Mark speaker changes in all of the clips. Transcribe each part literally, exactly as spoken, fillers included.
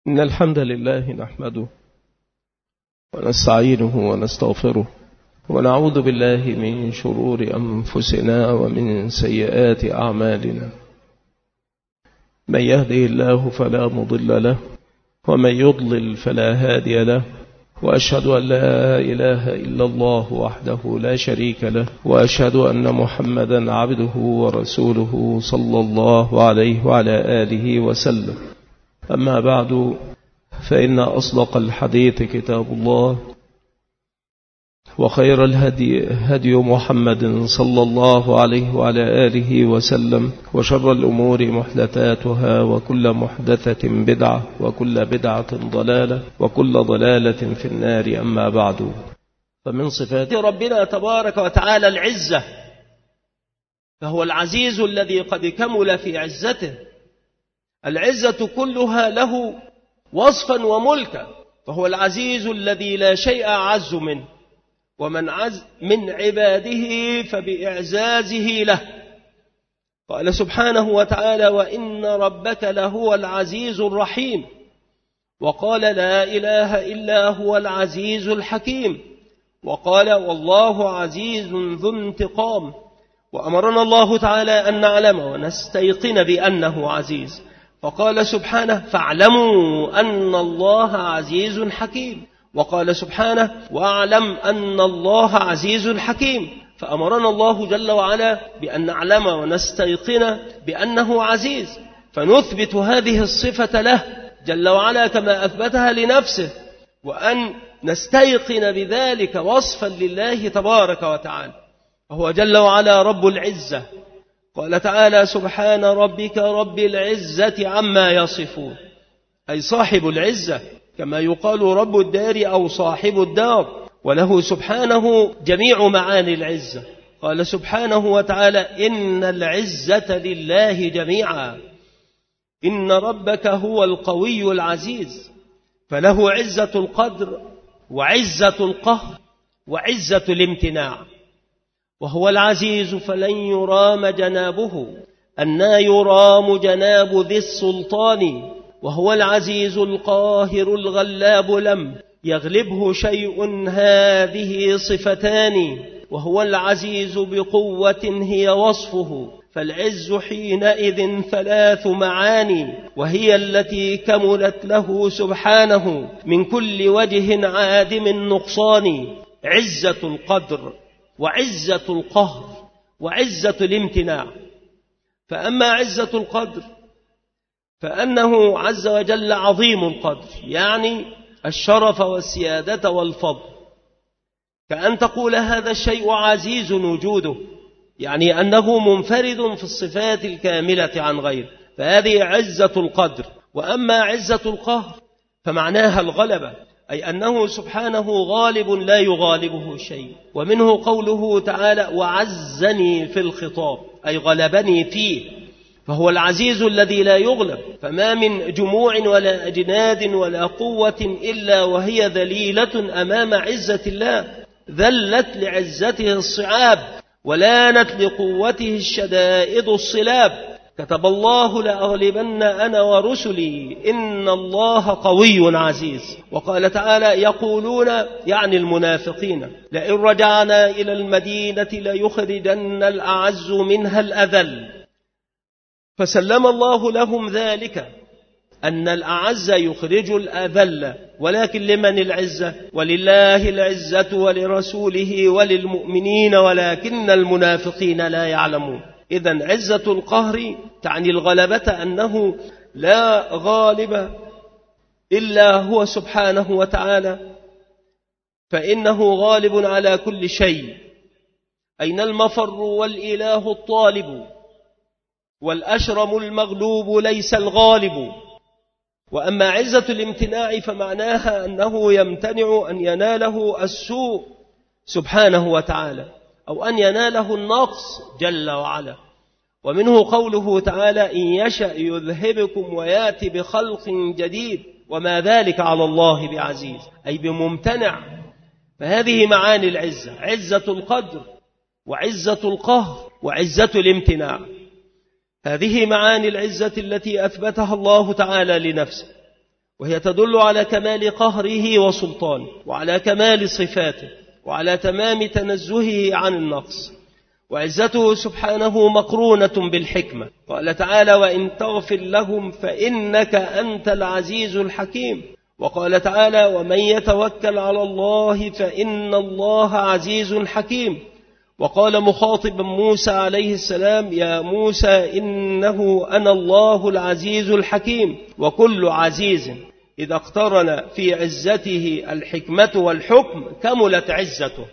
Speaker 1: إن الحمد لله نحمده ونستعينه ونستغفره ونعوذ بالله من شرور أنفسنا ومن سيئات أعمالنا. من يهده الله فلا مضل له ومن يضلل فلا هادي له، وأشهد أن لا إله إلا الله وحده لا شريك له، وأشهد أن محمدا عبده ورسوله صلى الله عليه وعلى آله وسلم. أما بعد، فإن أصدق الحديث كتاب الله، وخير الهدي هدي محمد صلى الله عليه وعلى آله وسلم، وشر الأمور محدثاتها، وكل محدثة بدعة، وكل بدعة ضلالة، وكل ضلالة في النار. أما بعد،
Speaker 2: فمن صفات ربنا تبارك وتعالى العزة، فهو العزيز الذي قد كمل في عزته. العزة كلها له وصفا وملكا، فهو العزيز الذي لا شيء أعز منه، ومن عز من عباده فبإعزازه له. قال سبحانه وتعالى: وإن ربك لهو العزيز الرحيم. وقال: لا إله إلا هو العزيز الحكيم. وقال: والله عزيز ذو انتقام. وأمرنا الله تعالى أن نعلم ونستيقن بأنه عزيز، فقال سبحانه: فاعلموا أن الله عزيز حكيم. وقال سبحانه: واعلم أن الله عزيز حكيم. فأمرنا الله جل وعلا بأن نعلم ونستيقن بأنه عزيز، فنثبت هذه الصفة له جل وعلا كما أثبتها لنفسه، وأن نستيقن بذلك وصفا لله تبارك وتعالى. وهو جل وعلا رب العزة. قال تعالى: سبحان ربك رب العزة عما يصفون، أي صاحب العزة، كما يقال رب الدار أو صاحب الدار، وله سبحانه جميع معاني العزة. قال سبحانه وتعالى: إن العزة لله جميعا، إن ربك هو القوي العزيز. فله عزة القدر وعزة القهر وعزة الامتناع. وهو العزيز فلن يرام جنابه، أنى يرام جناب ذي السلطان. وهو العزيز القاهر الغلاب لم يغلبه شيء، هذه صفتان. وهو العزيز بقوة هي وصفه، فالعز حينئذ ثلاث معاني، وهي التي كملت له سبحانه من كل وجه عادم النقصان: عزة القدر وعزة القهر وعزة الامتناع. فأما عزة القدر فأنه عز وجل عظيم القدر، يعني الشرف والسيادة والفضل، كأن تقول هذا الشيء عزيز وجوده، يعني أنه منفرد في الصفات الكاملة عن غيره، فهذه عزة القدر. وأما عزة القهر فمعناها الغلبة، أي أنه سبحانه غالب لا يغالبه شيء. ومنه قوله تعالى: وعزني في الخطاب، أي غلبني فيه. فهو العزيز الذي لا يغلب، فما من جموع ولا أجناد ولا قوة إلا وهي ذليلة أمام عزة الله، ذلت لعزته الصعاب، ولانت لقوته الشدائد الصلاب. كتب الله لأغلبن أنا ورسلي إن الله قوي عزيز. وقال تعالى: يقولون، يعني المنافقين، لئن رجعنا إلى المدينة ليخرجن الأعز منها الأذل. فسلم الله لهم ذلك، أن الأعز يخرج الأذل، ولكن لمن العزة؟ ولله العزة ولرسوله وللمؤمنين ولكن المنافقين لا يعلمون. إذن عزة القهر تعني الغلبة، أنه لا غالب إلا هو سبحانه وتعالى، فإنه غالب على كل شيء. أين المفر والإله الطالب، والأشرم المغلوب ليس الغالب. وأما عزة الامتناع فمعناها أنه يمتنع أن يناله السوء سبحانه وتعالى، أو أن يناله النقص جل وعلا. ومنه قوله تعالى: إن يشأ يذهبكم ويأتي بخلق جديد وما ذلك على الله بعزيز، أي بممتنع. فهذه معاني العزة: عزة القدر وعزة القهر وعزة الامتناع. هذه معاني العزة التي أثبتها الله تعالى لنفسه، وهي تدل على كمال قهره وسلطانه وعلى كمال صفاته وعلى تمام تنزهه عن النقص. وعزته سبحانه مقرونة بالحكمة. قال تعالى: وإن تغفر لهم فإنك أنت العزيز الحكيم. وقال تعالى: ومن يتوكل على الله فإن الله عزيز حكيم. وقال مخاطبا موسى عليه السلام: يا موسى إنه أنا الله العزيز الحكيم. وكل عزيز إذا اقترن في عزته الحكمة والحكم كملت عزته.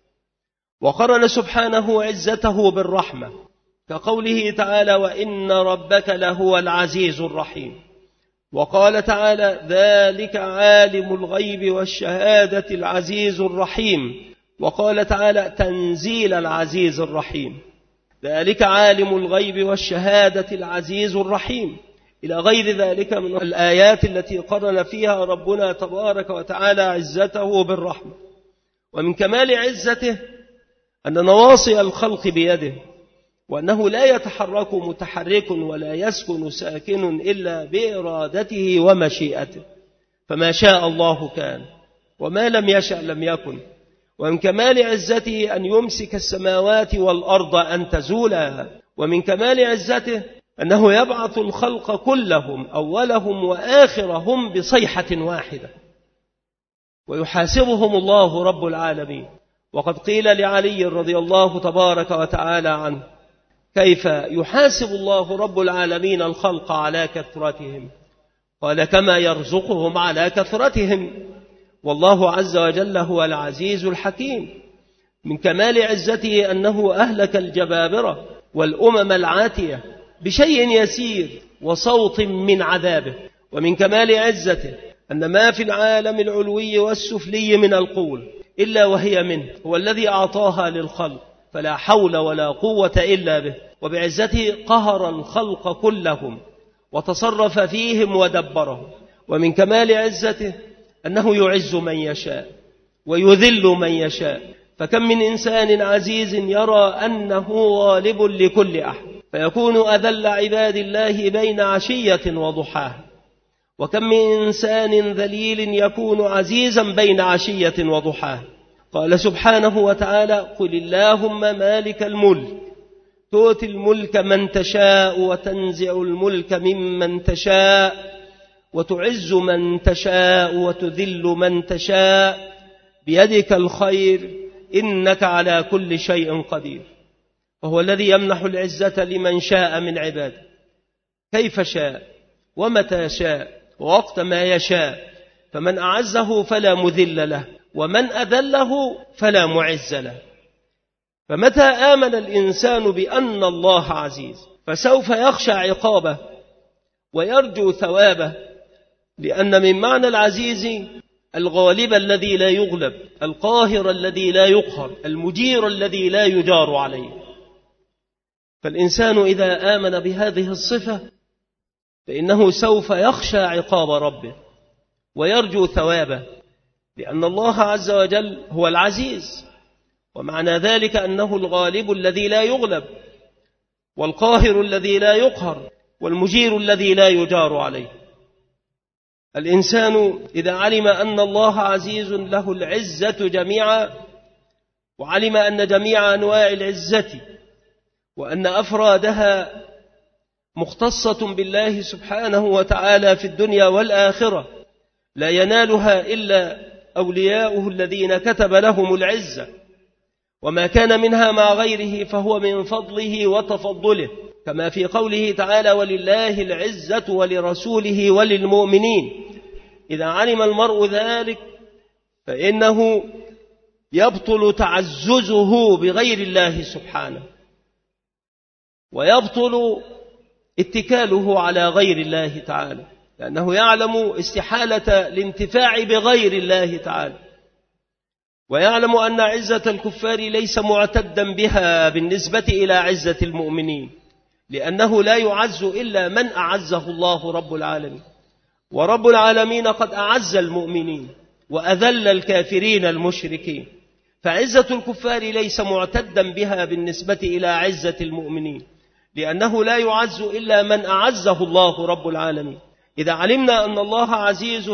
Speaker 2: وقرن سبحانه عزته بالرحمة كقوله تعالى: وإن ربك لهو العزيز الرحيم. وقال تعالى: ذلك عالم الغيب والشهادة العزيز الرحيم. وقال تعالى: تنزيل العزيز الرحيم. ذلك عالم الغيب والشهادة العزيز الرحيم، إلى غير ذلك من الآيات التي قرن فيها ربنا تبارك وتعالى عزته بالرحمة. ومن كمال عزته أن نواصي الخلق بيده، وأنه لا يتحرك متحرك ولا يسكن ساكن إلا بإرادته ومشيئته، فما شاء الله كان وما لم يشأ لم يكن. ومن كمال عزته أن يمسك السماوات والأرض أن تزولا. ومن كمال عزته أنه يبعث الخلق كلهم أولهم وآخرهم بصيحة واحدة ويحاسبهم الله رب العالمين. وقد قيل لعلي رضي الله تبارك وتعالى عنه: كيف يحاسب الله رب العالمين الخلق على كثرتهم؟ قال: كما يرزقهم على كثرتهم، والله عز وجل هو العزيز الحكيم. من كمال عزته أنه أهلك الجبابرة والأمم العاتية بشيء يسير وصوت من عذابه. ومن كمال عزته أن ما في العالم العلوي والسفلي من القول إلا وهي منه، هو الذي أعطاها للخلق، فلا حول ولا قوة إلا به. وبعزته قهر الخلق كلهم وتصرف فيهم ودبرهم. ومن كمال عزته أنه يعز من يشاء ويذل من يشاء. فكم من إنسان عزيز يرى أنه غالب لكل أحد فيكون أذل عباد الله بين عشية وضحاها، وكم من إنسان ذليل يكون عزيزا بين عشية وضحاها. قال سبحانه وتعالى: قل اللهم مالك الملك تؤتي الملك من تشاء وتنزع الملك ممن تشاء وتعز من تشاء وتذل من تشاء بيدك الخير إنك على كل شيء قدير. وهو الذي يمنح العزة لمن شاء من عباده كيف شاء ومتى شاء ووقت ما يشاء، فمن أعزه فلا مذل له ومن أذله فلا معز له. فمتى آمن الإنسان بأن الله عزيز فسوف يخشى عقابه ويرجو ثوابه، لأن من معنى العزيز الغالب الذي لا يغلب، القاهر الذي لا يقهر، المجير الذي لا يجار عليه. فالإنسان إذا آمن بهذه الصفة فإنه سوف يخشى عقاب ربه ويرجو ثوابه، لأن الله عز وجل هو العزيز، ومعنى ذلك أنه الغالب الذي لا يغلب والقاهر الذي لا يقهر والمجير الذي لا يجار عليه. الإنسان إذا علم أن الله عزيز له العزة جميعا، وعلم أن جميع أنواع العزة وأن أفرادها مختصة بالله سبحانه وتعالى في الدنيا والآخرة، لا ينالها إلا أولياؤه الذين كتب لهم العزة، وما كان منها مع غيره فهو من فضله وتفضله، كما في قوله تعالى: ولله العزة ولرسوله وللمؤمنين. إذا علم المرء ذلك فإنه يبطل تعززه بغير الله سبحانه، ويبطل اتكاله على غير الله تعالى، لأنه يعلم استحالة الانتفاع بغير الله تعالى، ويعلم أن عزة الكفار ليس معتدا بها بالنسبة إلى عزة المؤمنين، لأنه لا يعز إلا من أعزه الله رب العالمين، ورب العالمين قد أعز المؤمنين وأذل الكافرين المشركين. فعزة الكفار ليس معتدا بها بالنسبة إلى عزة المؤمنين، لأنه لا يعز إلا من أعزه الله رب العالمين. إذا علمنا أن الله عزيز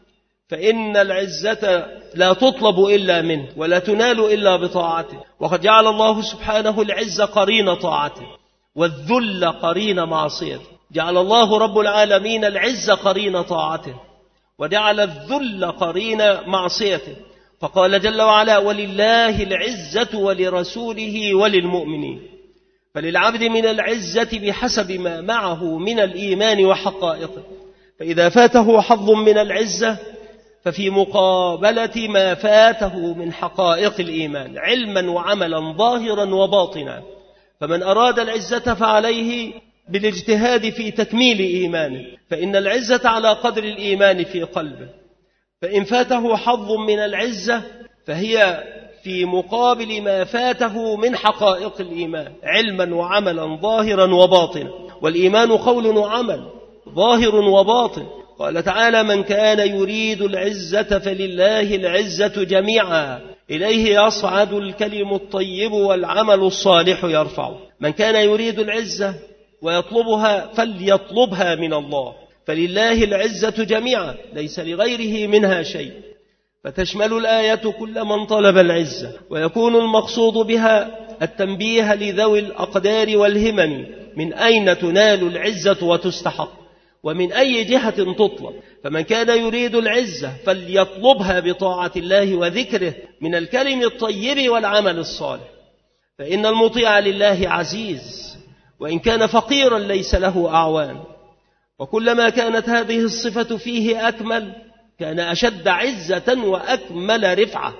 Speaker 2: فإن العزة لا تطلب إلا منه ولا تنال إلا بطاعته، وقد جعل الله سبحانه العزة قرين طاعته والذل قرين معصيته. جعل الله رب العالمين العزة قرين طاعته وجعل الذل قرين معصيته، فقال جل وعلا: ولله العزة ولرسوله وللمؤمنين. فللعبد من العزة بحسب ما معه من الإيمان وحقائقه، فإذا فاته حظ من العزة ففي مقابلة ما فاته من حقائق الإيمان علما وعملا ظاهرا وباطنا. فمن أراد العزة فعليه بالاجتهاد في تكميل إيمانه، فإن العزة على قدر الإيمان في قلبه، فإن فاته حظ من العزة فهي في مقابل ما فاته من حقائق الإيمان علما وعملا ظاهرا وباطنا. والإيمان قول وعمل ظاهر وباطن. قال تعالى: من كان يريد العزة فلله العزة جميعا إليه يصعد الكلم الطيب والعمل الصالح يرفعه. من كان يريد العزة ويطلبها فليطلبها من الله، فلله العزة جميعا ليس لغيره منها شيء. فتشمل الآية كل من طلب العزة، ويكون المقصود بها التنبيه لذوي الأقدار والهمم من أين تنال العزة وتستحق ومن أي جهة تطلب. فمن كان يريد العزة فليطلبها بطاعة الله وذكره من الكلم الطيب والعمل الصالح، فإن المطيع لله عزيز وإن كان فقيرا ليس له أعوان. وكلما كانت هذه الصفة فيه أكمل كان أشد عزة وأكمل رفعة.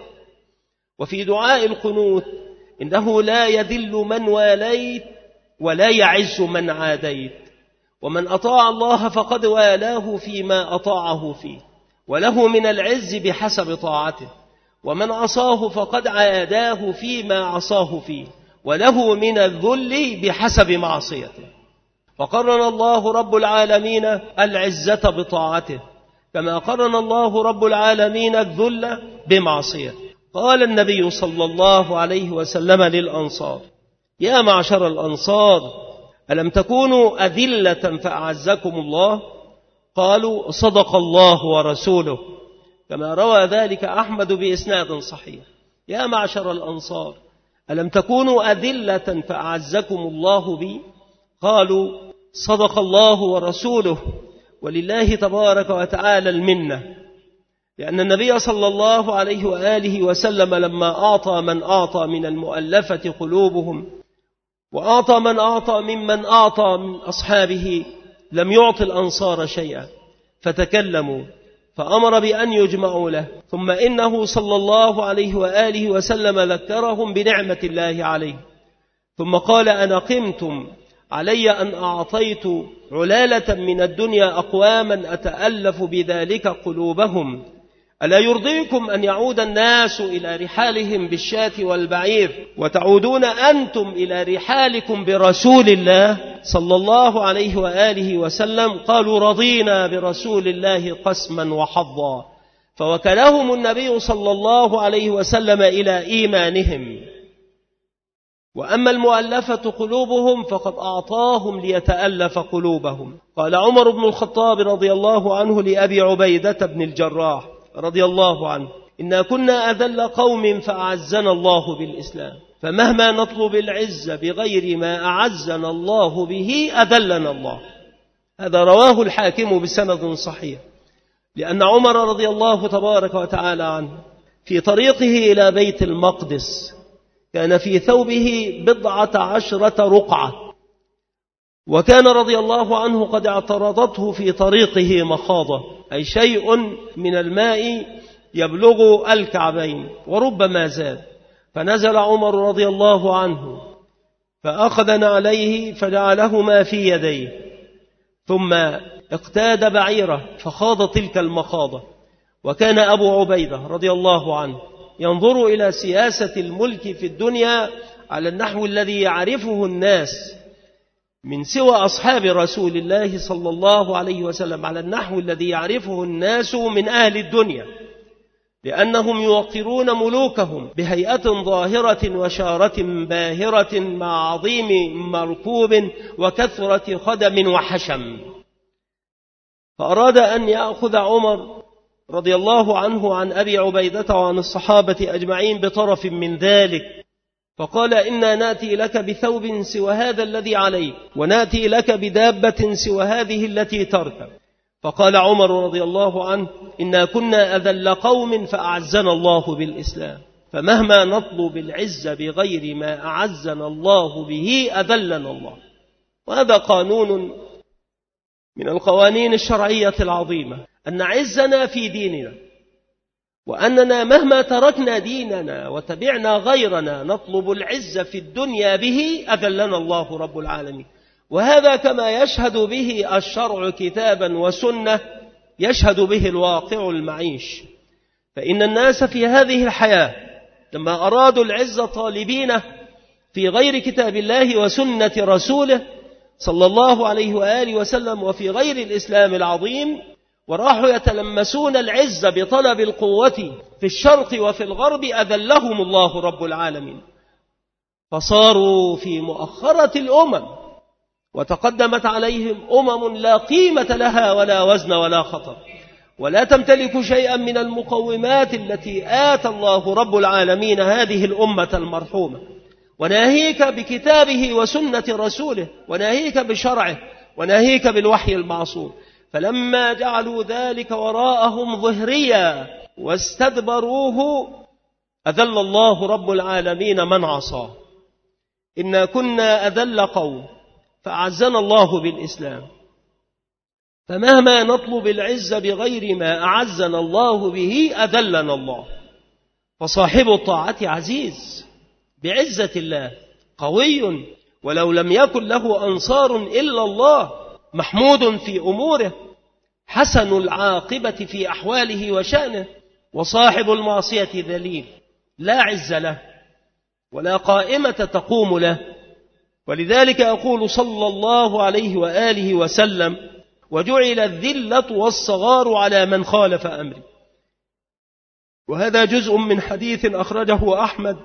Speaker 2: وفي دعاء القنوت: إنه لا يذل من واليت ولا يعز من عاديت، ومن أطاع الله فقد والاه فيما أطاعه فيه، وله من العز بحسب طاعته، ومن عصاه فقد عاداه فيما عصاه فيه، وله من الذل بحسب معصيته. فقرن الله رب العالمين العزة بطاعته كما قرن الله رب العالمين الذل بمعصيته. قال النبي صلى الله عليه وسلم للأنصار: يا معشر الأنصار، ألم تكونوا أذلة فأعزكم الله؟ قالوا: صدق الله ورسوله، كما روى ذلك أحمد بإسناد صحيح. يا معشر الأنصار، ألم تكونوا أذلة فأعزكم الله بي؟ قالوا: صدق الله ورسوله، ولله تبارك وتعالى المنة. لأن النبي صلى الله عليه وآله وسلم لما أعطى من أعطى من المؤلفة قلوبهم وأعطى من أعطى ممن أعطى من أصحابه لم يعط الأنصار شيئا، فتكلموا فأمر بأن يجمعوا له. ثم إنه صلى الله عليه وآله وسلم ذكرهم بنعمة الله عليه، ثم قال: أنا قمتم علي أن أعطيت علالة من الدنيا أقواما أتألف بذلك قلوبهم، ألا يرضيكم أن يعود الناس إلى رحالهم بالشاة والبعير وتعودون أنتم إلى رحالكم برسول الله صلى الله عليه وآله وسلم؟ قالوا: رضينا برسول الله قسما وحظا. فوكلهم النبي صلى الله عليه وسلم إلى إيمانهم. وأما المؤلفة قلوبهم فقد أعطاهم ليتألف قلوبهم. قال عمر بن الخطاب رضي الله عنه لأبي عبيدة بن الجراح رضي الله عنه: إنا كنا أذل قوم فأعزنا الله بالإسلام، فمهما نطلب العزة بغير ما أعزنا الله به أذلنا الله. هذا رواه الحاكم بسند صحيح. لأن عمر رضي الله تبارك وتعالى عنه في طريقه إلى بيت المقدس كان في ثوبه بضعة عشرة رقعة، وكان رضي الله عنه قد اعترضته في طريقه مخاضة، أي شيء من الماء يبلغ الكعبين وربما زاد، فنزل عمر رضي الله عنه فأخذ نعليه فجعلهما في يديه، ثم اقتاد بعيره فخاض تلك المخاضة. وكان أبو عبيدة رضي الله عنه ينظر إلى سياسة الملك في الدنيا على النحو الذي يعرفه الناس من سوى أصحاب رسول الله صلى الله عليه وسلم، على النحو الذي يعرفه الناس من أهل الدنيا، لأنهم يوقرون ملوكهم بهيئة ظاهرة وشارة باهرة مع عظيم مركوب وكثرة خدم وحشم. فأراد أن يأخذ عمر رضي الله عنه عن أبي عبيدة وعن الصحابة أجمعين بطرف من ذلك، فقال: إنا نأتي لك بثوب سوى هذا الذي عليك، ونأتي لك بدابة سوى هذه التي تركب. فقال عمر رضي الله عنه: إنا كنا أذل قوم فأعزنا الله بالإسلام، فمهما نطلب العزة بغير ما أعزنا الله به أذلنا الله. وهذا قانون من القوانين الشرعية العظيمة، أن عزنا في ديننا، وأننا مهما تركنا ديننا وتبعنا غيرنا نطلب العزة في الدنيا به أذلنا الله رب العالمين. وهذا كما يشهد به الشرع كتابا وسنة يشهد به الواقع المعيش. فإن الناس في هذه الحياة لما أرادوا العزة طالبين في غير كتاب الله وسنة رسوله صلى الله عليه وآله وسلم وفي غير الإسلام العظيم، وراحوا يتلمسون العزة بطلب القوة في الشرق وفي الغرب، أذلهم الله رب العالمين، فصاروا في مؤخرة الأمم، وتقدمت عليهم أمم لا قيمة لها ولا وزن ولا خطر، ولا تمتلك شيئا من المقومات التي آتى الله رب العالمين هذه الأمة المرحومة، وناهيك بكتابه وسنة رسوله، وناهيك بشرعه، وناهيك بالوحي المعصوم. فلما جعلوا ذلك وراءهم ظهريا واستدبروه أذل الله رب العالمين من عصاه. إنا كنا أذل قوم فأعزنا الله بالإسلام، فمهما نطلب العزة بغير ما أعزنا الله به أذلنا الله. فصاحب الطاعة عزيز بعزة الله، قوي ولو لم يكن له أنصار إلا الله، محمود في أموره، حسن العاقبة في أحواله وشأنه. وصاحب المعصية ذليل لا عز له ولا قائمة تقوم له. ولذلك يقول صلى الله عليه وآله وسلم: وجعل الذلة والصغار على من خالف أمري. وهذا جزء من حديث أخرجه أحمد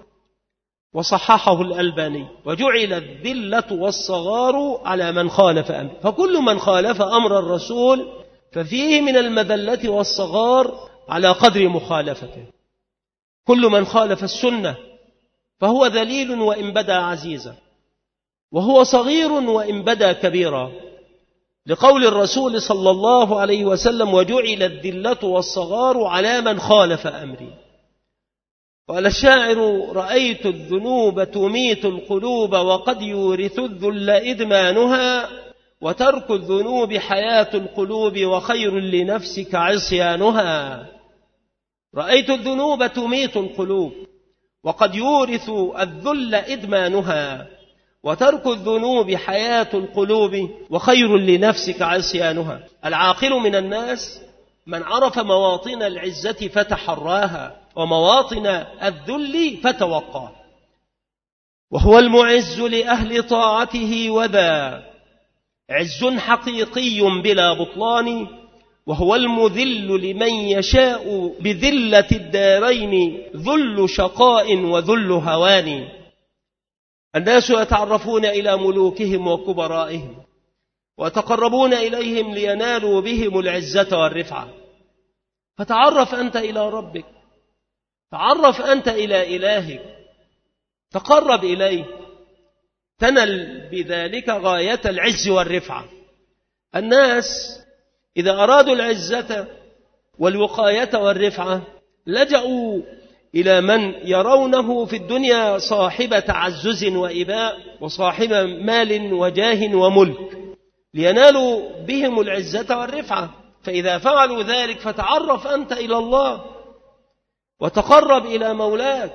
Speaker 2: وصححه الألباني: وجعل الذلة والصغار على من خالف أمري. فكل من خالف أمر الرسول ففيه من المذلة والصغار على قدر مخالفته. كل من خالف السنة فهو ذليل وإن بدا عزيزا، وهو صغير وإن بدا كبيرا، لقول الرسول صلى الله عليه وسلم: وجعل الذلة والصغار على من خالف أمري. قال الشاعر: رأيت الذنوب تميت القلوب وقد يورث الذل إدمانها، وترك الذنوب حياة القلوب وخير لنفسك عصيانها. رأيت الذنوب تميت القلوب وقد يورث الذل إدمانها، وترك الذنوب حياة القلوب وخير لنفسك عصيانها. العاقل من الناس من عرف مواطن العزة فتحراها، ومواطن الذل فتوقاه. وهو المعز لأهل طاعته، وذا عز حقيقي بلا بطلان، وهو المذل لمن يشاء بذلة الدارين، ذل شقاء وذل هوان. الناس يتعرفون إلى ملوكهم وكبرائهم، ويتقربون إليهم لينالوا بهم العزة والرفعة. فتعرف أنت إلى ربك، تعرف أنت إلى إلهك، تقرب إليه، تنل بذلك غاية العز والرفعة. الناس إذا أرادوا العزة والوقاية والرفعة لجأوا إلى من يرونه في الدنيا صاحب تعزز وإباء وصاحب مال وجاه وملك، لينالوا بهم العزة والرفعة. فإذا فعلوا ذلك فتعرف أنت إلى الله، وتقرب إلى مولاك،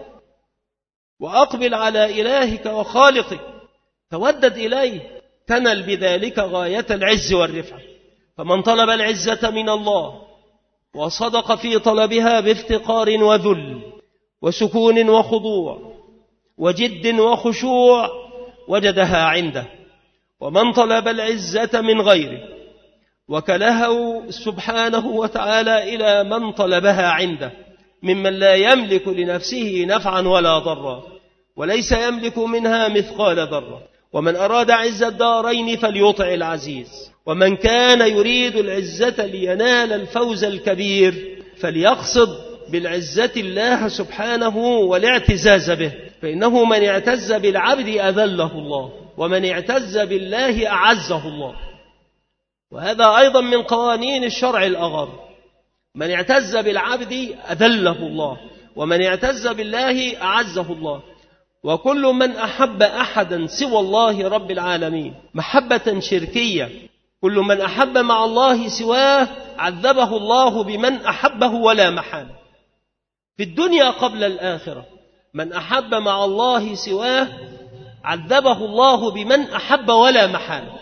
Speaker 2: وأقبل على إلهك وخالقك، تودد إليه، تنل بذلك غاية العز والرفعة. فمن طلب العزة من الله وصدق في طلبها بافتقار وذل وسكون وخضوع وجد وخشوع وجدها عنده. ومن طلب العزة من غيره وكلها سبحانه وتعالى إلى من طلبها عنده ممن لا يملك لنفسه نفعا ولا ضرا، وليس يملك منها مثقال ذرة. ومن أراد عز الدارين فليطع العزيز، ومن كان يريد العزة لينال الفوز الكبير فليقصد بالعزة الله سبحانه والاعتزاز به، فإنه من اعتز بالعبد أذله الله، ومن اعتز بالله أعزه الله. وهذا أيضا من قوانين الشرع الأغر، من اعتز بالعبد أذله الله، ومن اعتز بالله أعزه الله. وكل من أحب أحدا سوى الله رب العالمين محبة شركية، كل من أحب مع الله سواه عذبه الله بمن أحبه ولا محالة في الدنيا قبل الآخرة. من أحب مع الله سواه عذبه الله بمن أحب ولا محالة.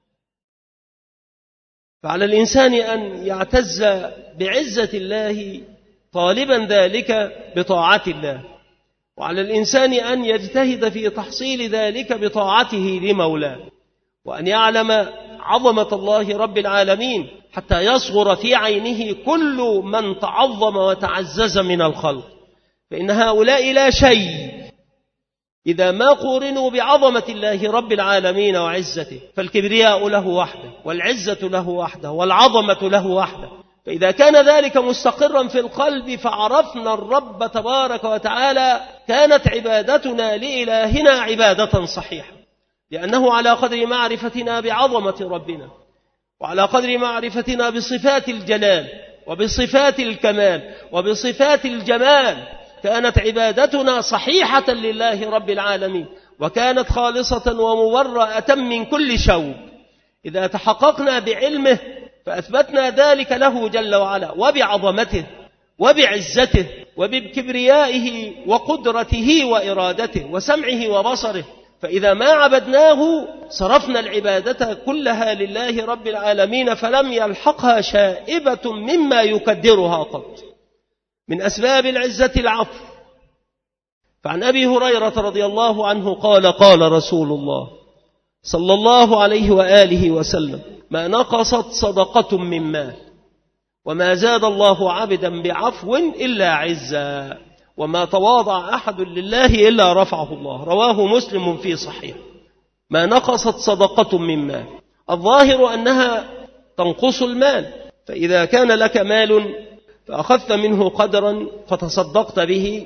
Speaker 2: فعلى الإنسان أن يعتز بعزة الله طالبا ذلك بطاعة الله، وعلى الإنسان أن يجتهد في تحصيل ذلك بطاعته لمولاه، وأن يعلم عظمة الله رب العالمين حتى يصغر في عينه كل من تعظم وتعزز من الخلق، فإن هؤلاء لا شيء إذا ما قورنوا بعظمة الله رب العالمين وعزته. فالكبرياء له وحده، والعزة له وحده، والعظمة له وحده. فإذا كان ذلك مستقرا في القلب فعرفنا الرب تبارك وتعالى كانت عبادتنا لإلهنا عبادة صحيحة، لأنه على قدر معرفتنا بعظمة ربنا، وعلى قدر معرفتنا بصفات الجلال وبصفات الكمال وبصفات الجمال كانت عبادتنا صحيحة لله رب العالمين، وكانت خالصة ومبرأة من كل شوب. إذا تحققنا بعلمه فأثبتنا ذلك له جل وعلا، وبعظمته وبعزته وبكبريائه وقدرته وإرادته وسمعه وبصره. فإذا ما عبدناه صرفنا العبادة كلها لله رب العالمين، فلم يلحقها شائبة مما يكدرها قط. من أسباب العزة العفو. فعن أبي هريرة رضي الله عنه قال قال رسول الله صلى الله عليه وآله وسلم: ما نقصت صدقة من مال، وما زاد الله عبدا بعفو إلا عزا، وما تواضع أحد لله إلا رفعه الله. رواه مسلم في صحيح. ما نقصت صدقة من مال، الظاهر أنها تنقص المال. فإذا كان لك مال فأخذت منه قدرا فتصدقت به،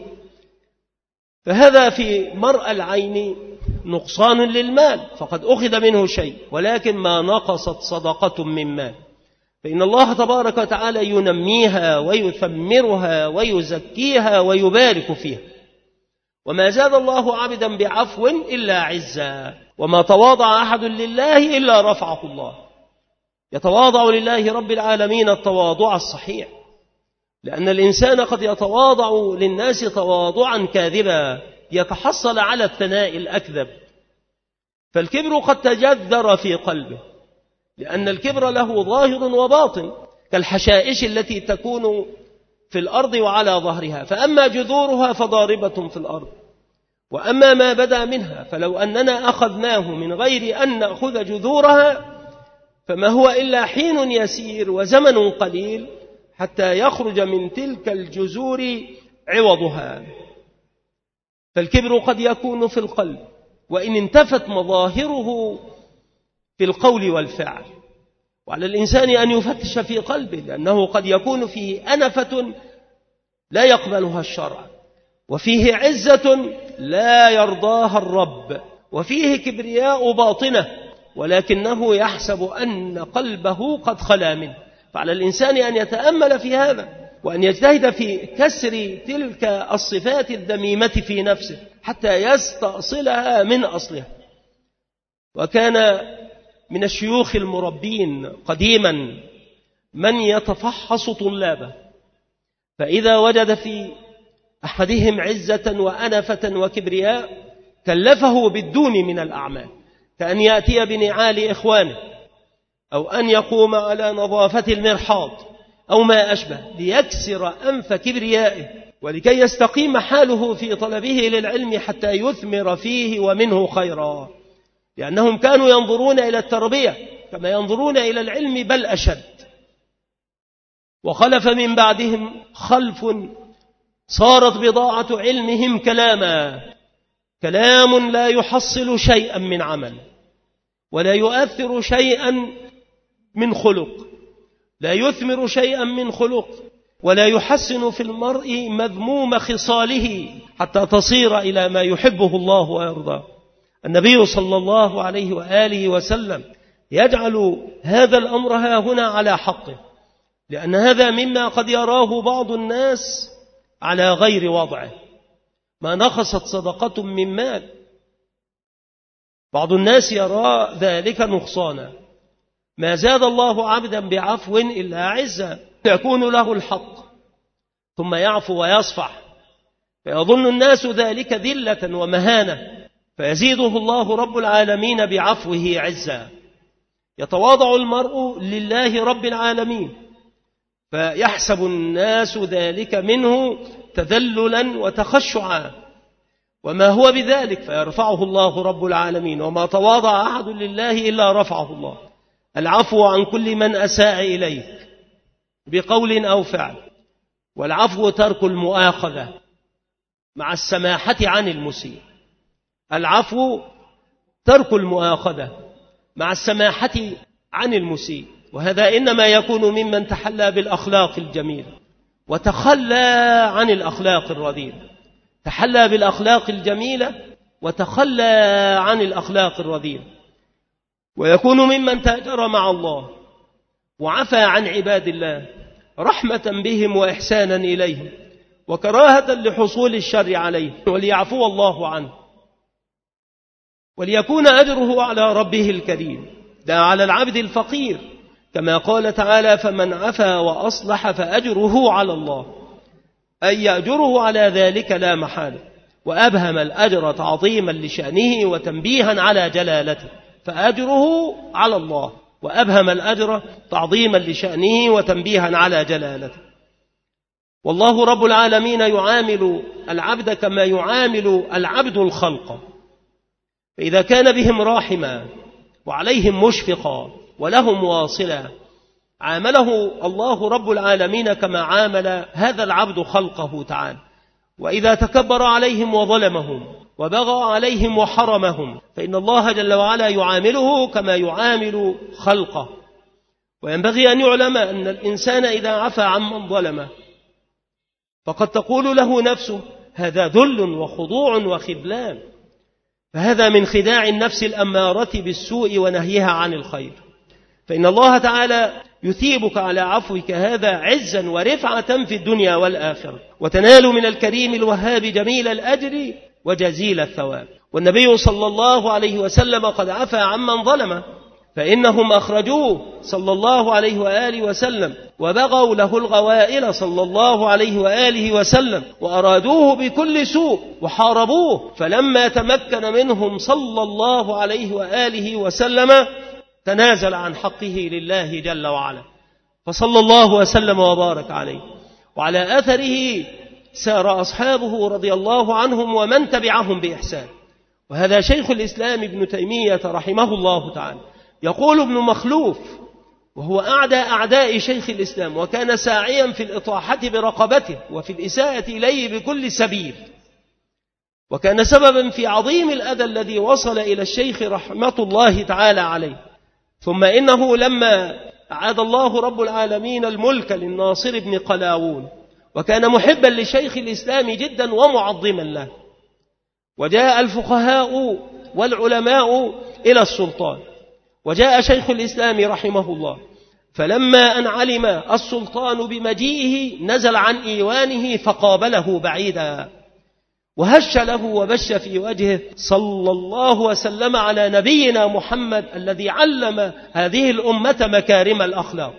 Speaker 2: فهذا في مرء العين نقصان للمال، فقد أخذ منه شيء. ولكن ما نقصت صدقة من مال فإن الله تبارك وتعالى ينميها ويثمرها ويزكيها ويبارك فيها. وما زاد الله عبدا بعفو إلا عزا، وما تواضع أحد لله إلا رفعه الله. يتواضع لله رب العالمين التواضع الصحيح، لأن الإنسان قد يتواضع للناس تواضعا كاذبا يتحصل على الثناء الأكذب. فالكبر قد تجذر في قلبه، لأن الكبر له ظاهر وباطن كالحشائش التي تكون في الأرض وعلى ظهرها، فأما جذورها فضاربة في الأرض، وأما ما بدا منها فلو أننا أخذناه من غير أن نأخذ جذورها فما هو إلا حين يسير وزمن قليل حتى يخرج من تلك الجذور عوضها. فالكبر قد يكون في القلب، وإن انتفت مظاهره في القول والفعل. وعلى الإنسان أن يفتش في قلبه، لأنه قد يكون فيه أنفة لا يقبلها الشرع، وفيه عزة لا يرضاها الرب، وفيه كبرياء باطنة ولكنه يحسب أن قلبه قد خلا منه. فعلى الإنسان أن يتأمل في هذا، وأن يجتهد في كسر تلك الصفات الذميمة في نفسه حتى يستأصلها من أصلها. وكان من الشيوخ المربين قديما من يتفحص طلابه، فإذا وجد في أحدهم عزة وأنفة وكبرياء كلفه بالدون من الأعمال، كأن يأتي بنعال إخوانه، أو أن يقوم على نظافة المرحاض أو ما أشبه، ليكسر أنف كبريائه ولكي يستقيم حاله في طلبه للعلم حتى يثمر فيه ومنه خيرا. لأنهم كانوا ينظرون إلى التربية كما ينظرون إلى العلم بل أشد. وخلف من بعدهم خلف صارت بضاعة علمهم كلاما، كلام لا يحصل شيئا من عمل ولا يؤثر شيئا من خلق، لا يثمر شيئا من خلق، ولا يحسن في المرء مذموم خصاله حتى تصير إلى ما يحبه الله ويرضاه. النبي صلى الله عليه وآله وسلم يجعل هذا الأمر ها هنا على حقه، لأن هذا مما قد يراه بعض الناس على غير وضعه. ما نقصت صدقة من مال، بعض الناس يرى ذلك نقصانا. ما زاد الله عبدا بعفو إلا عزا، يكون له الحق ثم يعفو ويصفح، فيظن الناس ذلك ذلة ومهانة، فيزيده الله رب العالمين بعفوه عزا. يتواضع المرء لله رب العالمين، فيحسب الناس ذلك منه تذللا وتخشعا، وما هو بذلك، فيرفعه الله رب العالمين. وما تواضع أحد لله إلا رفعه الله. العفو عن كل من أساء إليك بقول أو فعل، والعفو ترك المؤاخذة مع السماحة عن المسيء. العفو ترك المؤاخذة مع السماحة عن المسيء، وهذا إنما يكون ممن تحلى بالأخلاق الجميلة وتخلى عن الأخلاق الرذيلة. تحلى بالأخلاق الجميلة وتخلى عن الأخلاق الرذيلة، ويكون ممن تأجر مع الله وعفى عن عباد الله رحمة بهم وإحسانا إليهم وكراهة لحصول الشر عليهم، وليعفو الله عنه وليكون أجره على ربه الكريم لا على العبد الفقير، كما قال تعالى: فمن عفا وأصلح فأجره على الله، أي يأجره على ذلك لا محالة. وأبهم الأجر تعظيما لشأنه وتنبيها على جلالته، فأجره على الله، وأبهم الأجر تعظيما لشأنه وتنبيها على جلالته. والله رب العالمين يعامل العبد كما يعامل العبد الخلق، فإذا كان بهم راحما وعليهم مشفقا ولهم واصلا، عامله الله رب العالمين كما عامل هذا العبد خلقه تعالى. وإذا تكبر عليهم وظلمهم وبغى عليهم وحرمهم، فإن الله جل وعلا يعامله كما يعامل خلقه. وينبغي أن يعلم أن الإنسان إذا عفى عمن ظلمه فقد تقول له نفسه: هذا ذل وخضوع وخذلان، فهذا من خداع النفس الأمارة بالسوء ونهيها عن الخير. فإن الله تعالى يثيبك على عفوك هذا عزا ورفعة في الدنيا والآخرة، وتنال من الكريم الوهاب جميل الأجر وجزيل الثواب. والنبي صلى الله عليه وسلم قد عفى عمن ظلمه، فإنهم أخرجوه صلى الله عليه وآله وسلم وبغوا له الغوائل صلى الله عليه وآله وسلم، وأرادوه بكل سوء وحاربوه، فلما تمكن منهم صلى الله عليه وآله وسلم تنازل عن حقه لله جل وعلا، فصلى الله وسلم وبارك عليه. وعلى أثره سار أصحابه رضي الله عنهم ومن تبعهم بإحسان. وهذا شيخ الإسلام ابن تيمية رحمه الله تعالى يقول: ابن مخلوف، وهو أعدى أعداء شيخ الإسلام، وكان ساعيا في الإطاحة برقبته وفي الإساءة إليه بكل سبيل، وكان سببا في عظيم الأذى الذي وصل إلى الشيخ رحمة الله تعالى عليه. ثم إنه لما أعاد الله رب العالمين الملك للناصر بن قلاوون، وكان محبا لشيخ الإسلام جدا ومعظما له، وجاء الفقهاء والعلماء إلى السلطان، وجاء شيخ الإسلام رحمه الله، فلما أن علم السلطان بمجيئه نزل عن إيوانه فقابله بعيدا، وهش له وبش في وجهه صلى الله وسلم على نبينا محمد الذي علم هذه الأمة مكارم الأخلاق.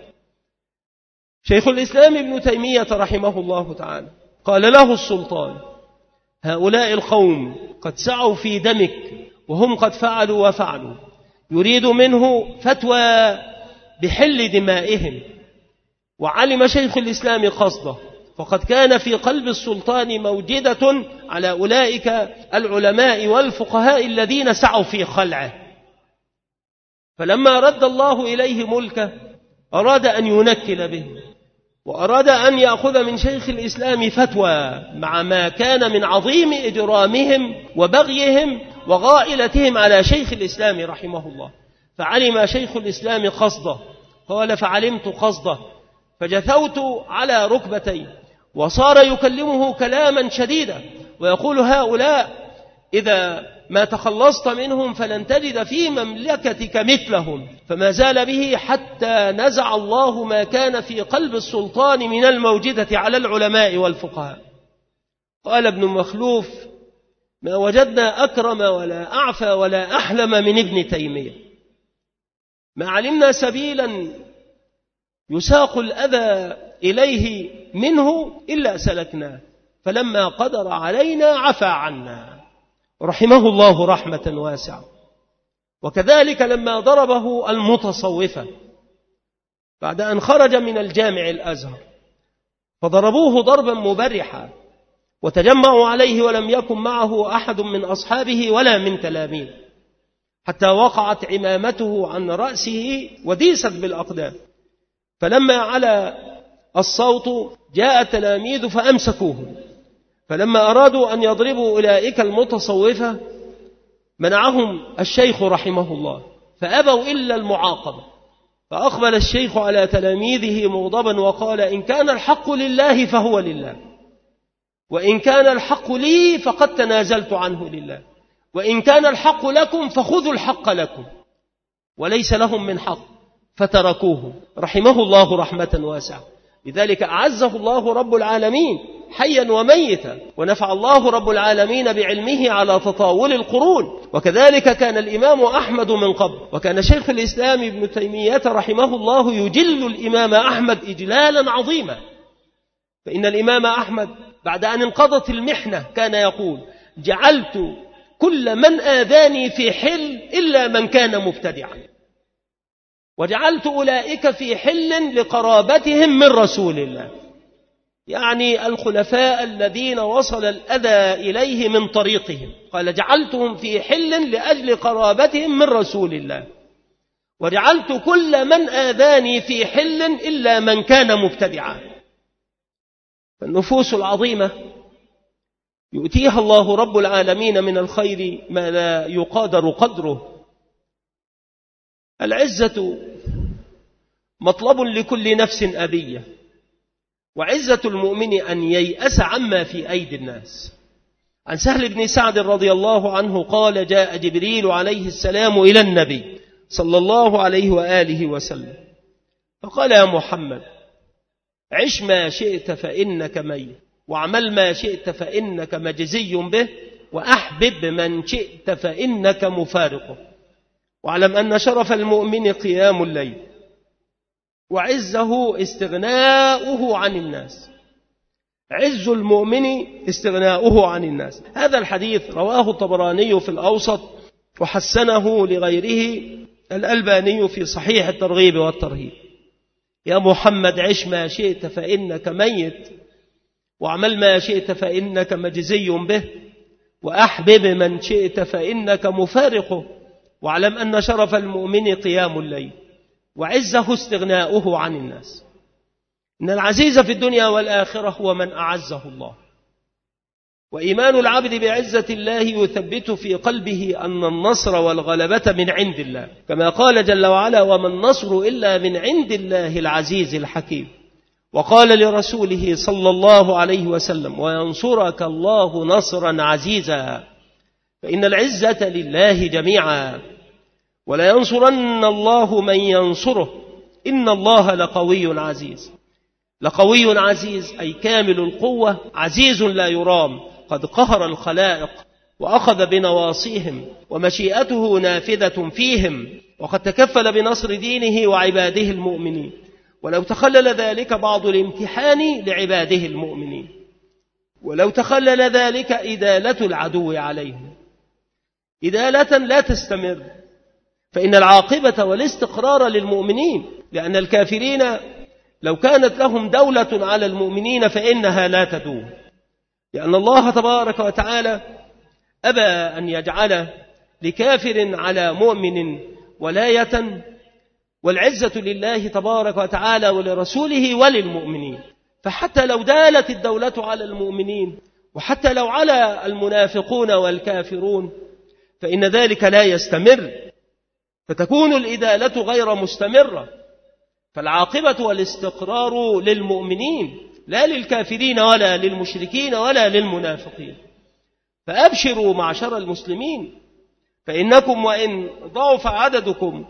Speaker 2: شيخ الإسلام ابن تيمية رحمه الله تعالى قال له السلطان: هؤلاء القوم قد سعوا في دمك وهم قد فعلوا وفعلوا، يريد منه فتوى بحل دمائهم. وعلم شيخ الإسلام قصده، فقد كان في قلب السلطان موجدة على أولئك العلماء والفقهاء الذين سعوا في خلعه. فلما رد الله إليه ملكه أراد أن ينكل به، وأراد أن يأخذ من شيخ الإسلام فتوى مع ما كان من عظيم إجرامهم وبغيهم وغائلتهم على شيخ الإسلام رحمه الله. فعلم شيخ الإسلام قصده، قال فعلمت قصده فجثوت على ركبتي، وصار يكلمه كلاما شديدا ويقول هؤلاء إذا ما تخلصت منهم فلن تجد في مملكتك مثلهم، فما زال به حتى نزع الله ما كان في قلب السلطان من الموجدة على العلماء والفقهاء. قال ابن مخلوف ما وجدنا أكرم ولا أعفى ولا أحلم من ابن تيمية، ما علمنا سبيلا يساق الأذى إليه منه إلا سلكناه، فلما قدر علينا عفى عنا، رحمه الله رحمة واسعة. وكذلك لما ضربه المتصوفة بعد أن خرج من الجامع الأزهر فضربوه ضربا مبرحا وتجمعوا عليه ولم يكن معه أحد من أصحابه ولا من تلاميذه، حتى وقعت عمامته عن رأسه وديست بالأقدام، فلما على الصوت جاء تلاميذ فأمسكوه، فلما أرادوا أن يضربوا أولئك المتصوفة منعهم الشيخ رحمه الله فأبوا إلا المعاقبة، فأقبل الشيخ على تلاميذه مغضبا وقال إن كان الحق لله فهو لله، وإن كان الحق لي فقد تنازلت عنه لله، وإن كان الحق لكم فخذوا الحق لكم، وليس لهم من حق فتركوه، رحمه الله رحمة واسعة. لذلك أعزه الله رب العالمين حيا وميتا، ونفع الله رب العالمين بعلمه على تطاول القرون. وكذلك كان الإمام أحمد من قبل، وكان شيخ الإسلام ابن تيمية رحمه الله يجل الإمام أحمد إجلالا عظيما، فإن الإمام أحمد بعد أن انقضت المحنة كان يقول جعلت كل من آذاني في حل إلا من كان مبتدعا، وجعلت أولئك في حل لقرابتهم من رسول الله، يعني الخلفاء الذين وصل الأذى إليه من طريقهم، قال جعلتهم في حل لأجل قرابتهم من رسول الله، وجعلت كل من آذاني في حل إلا من كان مبتدعا. فالنفوس العظيمة يؤتيها الله رب العالمين من الخير ما لا يقادر قدره. العزة مطلب لكل نفس أبية، وعزة المؤمن أن ييأس عما في أيدي الناس. عن سهل بن سعد رضي الله عنه قال جاء جبريل عليه السلام إلى النبي صلى الله عليه وآله وسلم فقال يا محمد عش ما شئت فإنك ميت، واعمل ما شئت فإنك مجزي به، وأحبب من شئت فإنك مفارقه، واعلم أن شرف المؤمن قيام الليل، وعزه استغناؤه عن الناس. عز المؤمن استغناؤه عن الناس. هذا الحديث رواه الطبراني في الأوسط وحسنه لغيره الألباني في صحيح الترغيب والترهيب. يا محمد عش ما شئت فإنك ميت، واعمل ما شئت فإنك مجزي به، وأحبب من شئت فإنك مفارقه، واعلم أن شرف المؤمن قيام الليل، وعزه استغناؤه عن الناس. إن العزيز في الدنيا والآخرة هو من أعزه الله. وإيمان العبد بعزة الله يثبت في قلبه أن النصر والغلبة من عند الله، كما قال جل وعلا وما النصر إلا من عند الله العزيز الحكيم. وقال لرسوله صلى الله عليه وسلم وينصرك الله نصرا عزيزا، فإن العزة لله جميعا، ولا ينصرن الله من ينصره، إن الله لقوي عزيز. لقوي عزيز أي كامل القوة، عزيز لا يرام، قد قهر الخلائق وأخذ بنواصيهم، ومشيئته نافذة فيهم، وقد تكفل بنصر دينه وعباده المؤمنين، ولو تخلل ذلك بعض الامتحان لعباده المؤمنين، ولو تخلل ذلك إدالة العدو عليهم إدالة لا تستمر، فإن العاقبة والاستقرار للمؤمنين، لأن الكافرين لو كانت لهم دولة على المؤمنين فإنها لا تدوم، لأن الله تبارك وتعالى أبى أن يجعل لكافر على مؤمن ولاية، والعزة لله تبارك وتعالى ولرسوله وللمؤمنين. فحتى لو دالت الدولة على المؤمنين، وحتى لو على المنافقون والكافرون، فإن ذلك لا يستمر، فتكون الإدالة غير مستمرة، فالعاقبة والاستقرار للمؤمنين لا للكافرين ولا للمشركين ولا للمنافقين. فأبشروا معشر المسلمين، فإنكم وإن ضعف عددكم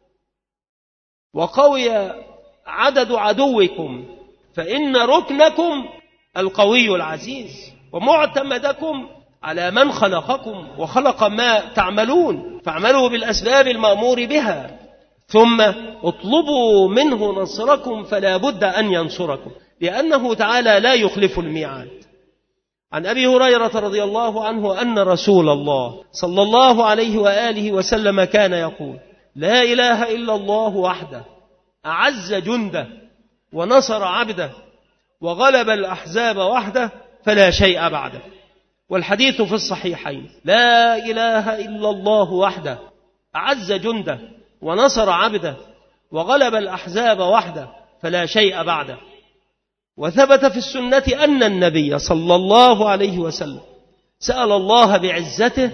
Speaker 2: وقوي عدد عدوكم فإن ركنكم القوي العزيز، ومعتمدكم على من خلقكم وخلق ما تعملون، فاعملوا بالأسباب المأمور بها، ثم اطلبوا منه نصركم فلا بد أن ينصركم، لأنه تعالى لا يخلف الميعاد. عن أبي هريرة رضي الله عنه أن رسول الله صلى الله عليه وآله وسلم كان يقول: لا إله إلا الله وحده أعز جنده ونصر عبده وغلب الأحزاب وحده فلا شيء بعده. والحديث في الصحيحين: لا إله إلا الله وحده أعز جنده ونصر عبده وغلب الأحزاب وحده فلا شيء بعده. وثبت في السنة أن النبي صلى الله عليه وسلم سأل الله بعزته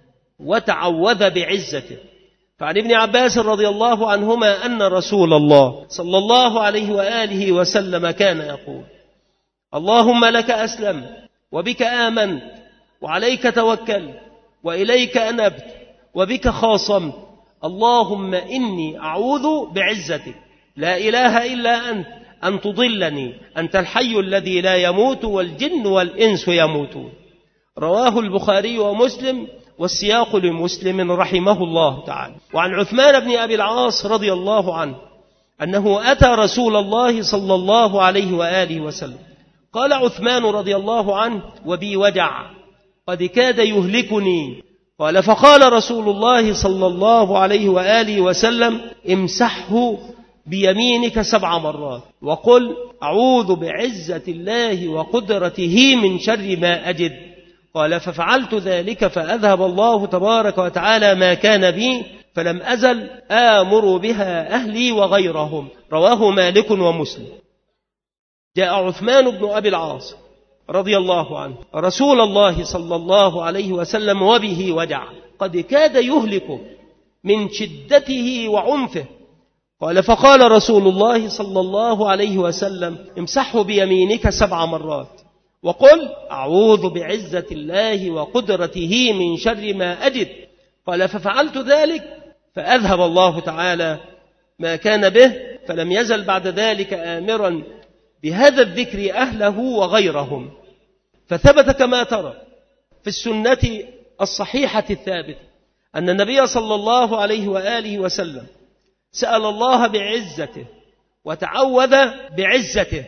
Speaker 2: وتعوذ بعزته. فعن ابن عباس رضي الله عنهما أن رسول الله صلى الله عليه وآله وسلم كان يقول: اللهم لك أسلمت وبك آمنت وعليك توكلت وإليك أنبت وبك خاصمت، اللهم إني أعوذ بعزتك لا إله إلا أنت أن تضلني، أنت الحي الذي لا يموت والجن والإنس يموتون. رواه البخاري ومسلم، والسياق لمسلم رحمه الله تعالى. وعن عثمان بن أبي العاص رضي الله عنه أنه أتى رسول الله صلى الله عليه وآله وسلم. قال عثمان رضي الله عنه: وبي وجع قد كاد يهلكني. قال: فقال رسول الله صلى الله عليه وآله وسلم: امسحه بيمينك سبع مرات وقل: أعوذ بعزة الله وقدرته من شر ما أجد. قال: ففعلت ذلك فأذهب الله تبارك وتعالى ما كان بي، فلم أزل آمر بها أهلي وغيرهم. رواه مالك ومسلم. جاء عثمان بن أبي العاص رضي الله عنه رسول الله صلى الله عليه وسلم وبه وجع قد كاد يهلكه من شدته وعنفه. قال: فقال رسول الله صلى الله عليه وسلم: امسحه بيمينك سبع مرات وقل: أعوذ بعزة الله وقدرته من شر ما أجد. قال: ففعلت ذلك فأذهب الله تعالى ما كان به، فلم يزل بعد ذلك آمرا بهذا الذكر أهله وغيرهم. فثبت كما ترى في السنة الصحيحة الثابتة أن النبي صلى الله عليه وآله وسلم سأل الله بعزته وتعوذ بعزته.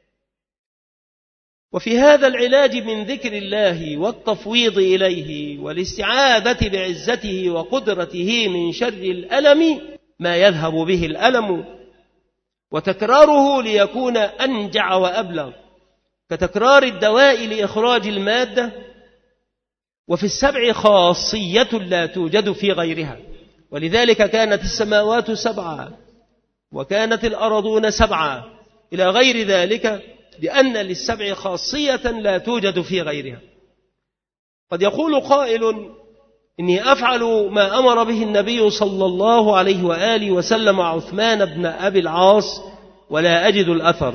Speaker 2: وفي هذا العلاج من ذكر الله والتفويض إليه والاستعاذة بعزته وقدرته من شر الألم ما يذهب به الألم، وتكراره ليكون أنجع وأبلغ كتكرار الدواء لإخراج المادة. وفي السبع خاصية لا توجد في غيرها، ولذلك كانت السماوات سبعة وكانت الأرضون سبعة إلى غير ذلك، لأن للسبع خاصية لا توجد في غيرها. قد يقول قائل: إني أفعل ما أمر به النبي صلى الله عليه وآله وسلم عثمان بن أبي العاص ولا أجد الأثر.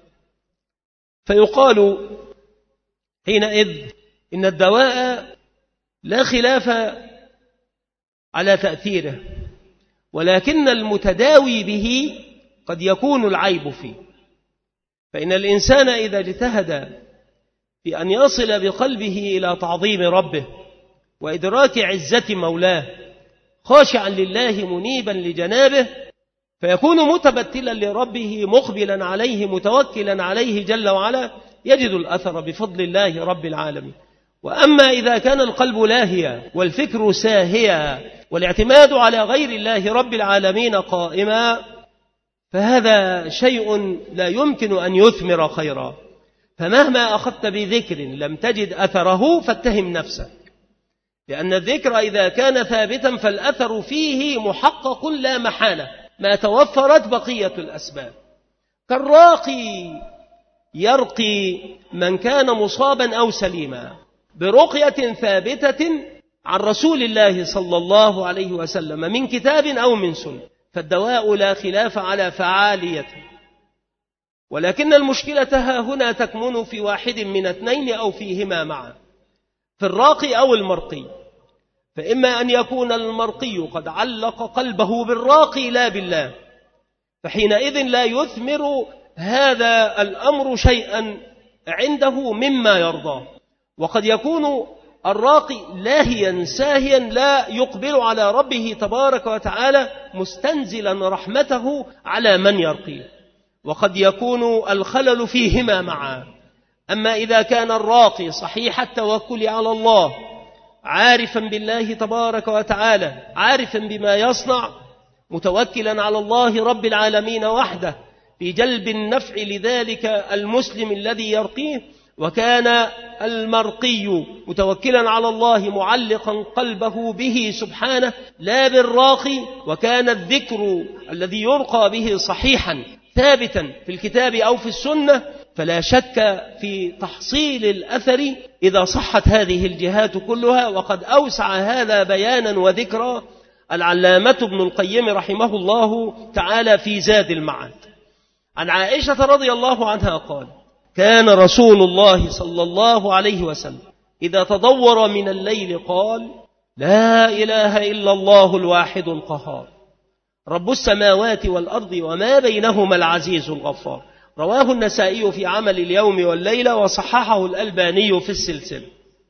Speaker 2: فيقال حينئذ إن الدواء لا خلاف على تأثيره، ولكن المتداوي به قد يكون العيب فيه. فإن الإنسان إذا اجتهد في أن يصل بقلبه إلى تعظيم ربه وإدراك عزة مولاه خاشعا لله منيبا لجنابه، فيكون متبتلا لربه مقبلا عليه متوكلا عليه جل وعلا، يجد الأثر بفضل الله رب العالمين. وأما إذا كان القلب لاهيا والفكر ساهيا والاعتماد على غير الله رب العالمين قائما، فهذا شيء لا يمكن أن يثمر خيرا. فمهما أخذت بذكر لم تجد أثره فاتهم نفسك، لأن الذكر إذا كان ثابتا فالأثر فيه محقق لا محالة ما توفرت بقية الأسباب. كالراقي يرقي من كان مصابا أو سليما برقية ثابتة عن رسول الله صلى الله عليه وسلم من كتاب أو من سنة، فالدواء لا خلاف على فعاليته، ولكن المشكلة ها هنا تكمن في واحد من اثنين أو فيهما معا، في الراقي أو المرقي. فإما أن يكون المرقي قد علق قلبه بالراقي لا بالله، فحينئذ لا يثمر هذا الأمر شيئا عنده مما يرضاه. وقد يكون الراقي لاهيا ساهيا لا يقبل على ربه تبارك وتعالى مستنزلا رحمته على من يرقيه، وقد يكون الخلل فيهما معا. أما إذا كان الراقي صحيح التوكل على الله، عارفا بالله تبارك وتعالى، عارفا بما يصنع، متوكلا على الله رب العالمين وحده في جلب النفع لذلك المسلم الذي يرقيه، وكان المرقي متوكلا على الله معلقا قلبه به سبحانه لا بالراقي، وكان الذكر الذي يرقى به صحيحا ثابتا في الكتاب أو في السنة، فلا شك في تحصيل الأثر إذا صحت هذه الجهات كلها. وقد أوسع هذا بيانا وذكرى العلامة ابن القيم رحمه الله تعالى في زاد المعاد. عن عائشة رضي الله عنها قال: كان رسول الله صلى الله عليه وسلم إذا تضور من الليل قال: لا إله إلا الله الواحد القهار، رب السماوات والأرض وما بينهما العزيز الغفار. رواه النسائي في عمل اليوم والليلة، وصححه الألباني في السلسلة.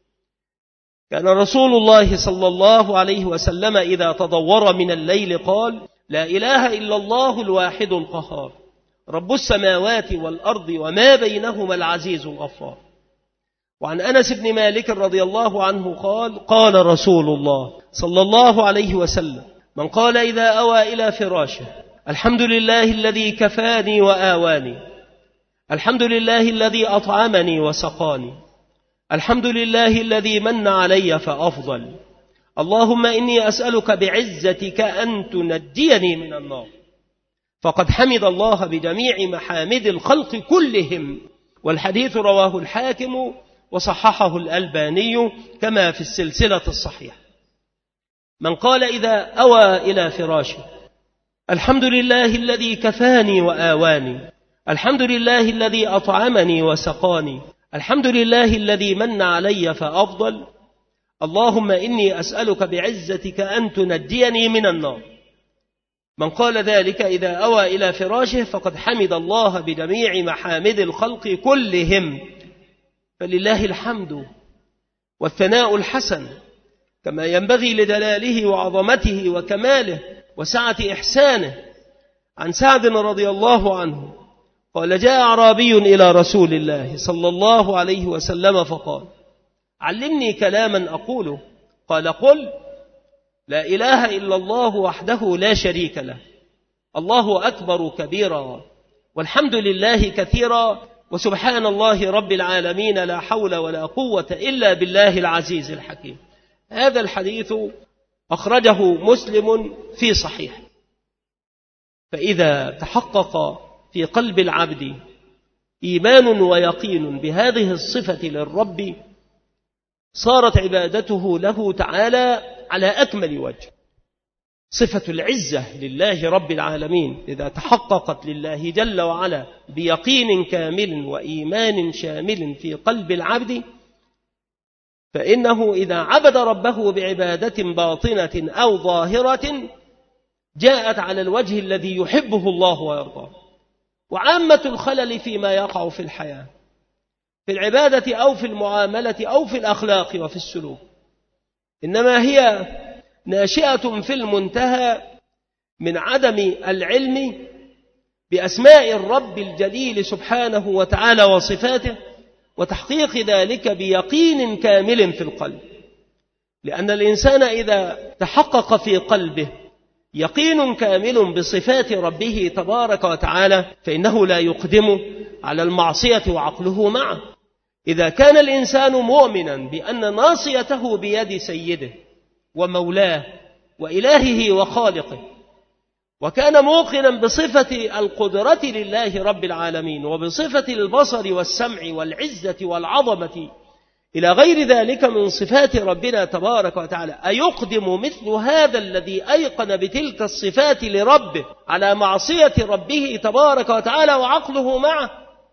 Speaker 2: كان رسول الله صلى الله عليه وسلم إذا تضور من الليل قال: لا إله إلا الله الواحد القهار، رب السماوات والأرض وما بينهما العزيز الغفار. وعن أنس بن مالك رضي الله عنه قال: قال رسول الله صلى الله عليه وسلم: من قال إذا أوى إلى فراشه: الحمد لله الذي كفاني وآواني، الحمد لله الذي أطعمني وسقاني، الحمد لله الذي من علي فأفضل، اللهم إني أسألك بعزتك أن تنجيني من النار، فقد حمد الله بجميع محامد الخلق كلهم. والحديث رواه الحاكم وصححه الألباني كما في السلسلة الصحيحة. من قال إذا أوى إلى فراشه: الحمد لله الذي كفاني وآواني، الحمد لله الذي أطعمني وسقاني، الحمد لله الذي من علي فأفضل، اللهم إني أسألك بعزتك أن تنجيني من النار. من قال ذلك إذا أوى إلى فراشه فقد حمد الله بجميع محامد الخلق كلهم. فلله الحمد والثناء الحسن كما ينبغي لجلاله وعظمته وكماله وسعة إحسانه. عن سعد رضي الله عنه قال: جاء أعرابي إلى رسول الله صلى الله عليه وسلم فقال: علمني كلاما أقوله. قال: قل: لا إله إلا الله وحده لا شريك له، الله أكبر كبيرا، والحمد لله كثيرا، وسبحان الله رب العالمين، لا حول ولا قوة إلا بالله العزيز الحكيم. هذا الحديث أخرجه مسلم في صحيح. فإذا تحقق في قلب العبد إيمان ويقين بهذه الصفة للرب صارت عبادته له تعالى على أكمل وجه. صفة العزة لله رب العالمين إذا تحققت لله جل وعلا بيقين كامل وإيمان شامل في قلب العبد، فإنه إذا عبد ربه بعبادة باطنة أو ظاهرة جاءت على الوجه الذي يحبه الله ويرضاه. وعامة الخلل فيما يقع في الحياة، في العبادة أو في المعاملة أو في الأخلاق وفي السلوك، إنما هي ناشئة في المنتهى من عدم العلم بأسماء الرب الجليل سبحانه وتعالى وصفاته، وتحقيق ذلك بيقين كامل في القلب. لأن الإنسان إذا تحقق في قلبه يقين كامل بصفات ربه تبارك وتعالى فإنه لا يقدم على المعصية وعقله معه. إذا كان الإنسان مؤمنا بأن ناصيته بيد سيده ومولاه وإلهه وخالقه، وكان موقنا بصفة القدرة لله رب العالمين وبصفة البصر والسمع والعزة والعظمة إلى غير ذلك من صفات ربنا تبارك وتعالى. أيقدم مثل هذا الذي أيقن بتلك الصفات لربه على معصية ربه تبارك وتعالى وعقله معه،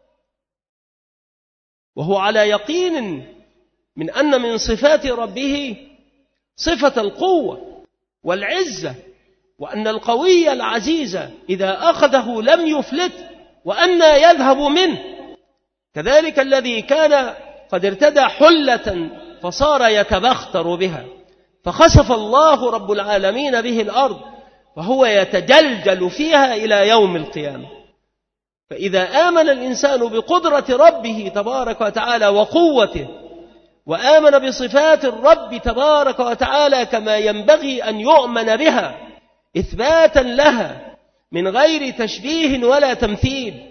Speaker 2: وهو على يقين من أن من صفات ربه صفة القوة والعزة، وأن القوي العزيز إذا أخذه لم يفلت وأن يذهب منه. كذلك الذي كان قد ارتدى حلة فصار يتبختر بها فخسف الله رب العالمين به الأرض فهو يتجلجل فيها إلى يوم القيامة. فإذا آمن الإنسان بقدرة ربه تبارك وتعالى وقوته، وآمن بصفات الرب تبارك وتعالى كما ينبغي أن يؤمن بها إثباتا لها من غير تشبيه ولا تمثيل،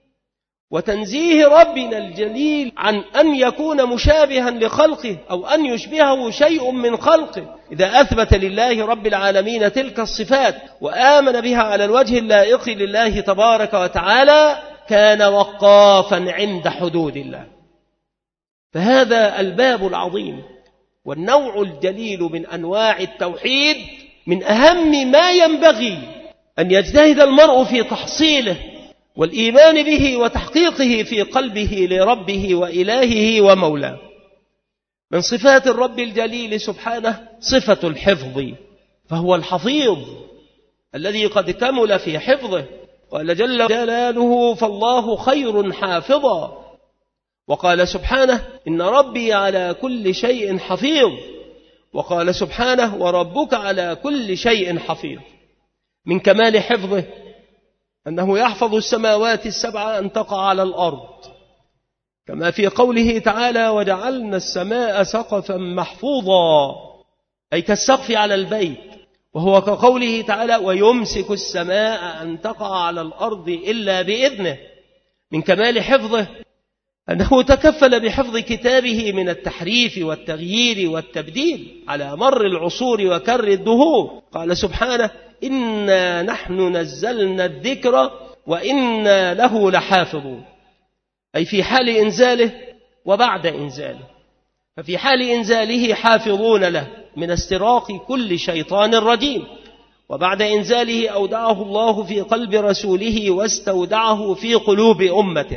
Speaker 2: وتنزيه ربنا الجليل عن أن يكون مشابها لخلقه أو أن يشبهه شيء من خلقه، إذا أثبت لله رب العالمين تلك الصفات وآمن بها على الوجه اللائق لله تبارك وتعالى كان وقافا عند حدود الله. فهذا الباب العظيم والنوع الجليل من أنواع التوحيد من أهم ما ينبغي أن يجتهد المرء في تحصيله والإيمان به وتحقيقه في قلبه لربه وإلهه ومولاه. من صفات الرب الجليل سبحانه صفة الحفظ، فهو الحفيظ الذي قد كمل في حفظه. قال جل جلاله: فالله خير حافظا. وقال سبحانه: إن ربي على كل شيء حفيظ. وقال سبحانه: وربك على كل شيء حفيظ. من كمال حفظه أنه يحفظ السماوات السبع أن تقع على الأرض، كما في قوله تعالى: وجعلنا السماء سقفا محفوظا، أي كالسقف على البيت. وهو كقوله تعالى: ويمسك السماء أن تقع على الأرض إلا بإذنه. من كمال حفظه أنه تكفل بحفظ كتابه من التحريف والتغيير والتبديل على مر العصور وكر الدهور. قال سبحانه: إنا نحن نزلنا الذكر وإنا له لحافظون، أي في حال إنزاله وبعد إنزاله. ففي حال إنزاله حافظون له من استراق كل شيطان رجيم، وبعد إنزاله أودعه الله في قلب رسوله واستودعه في قلوب أمته،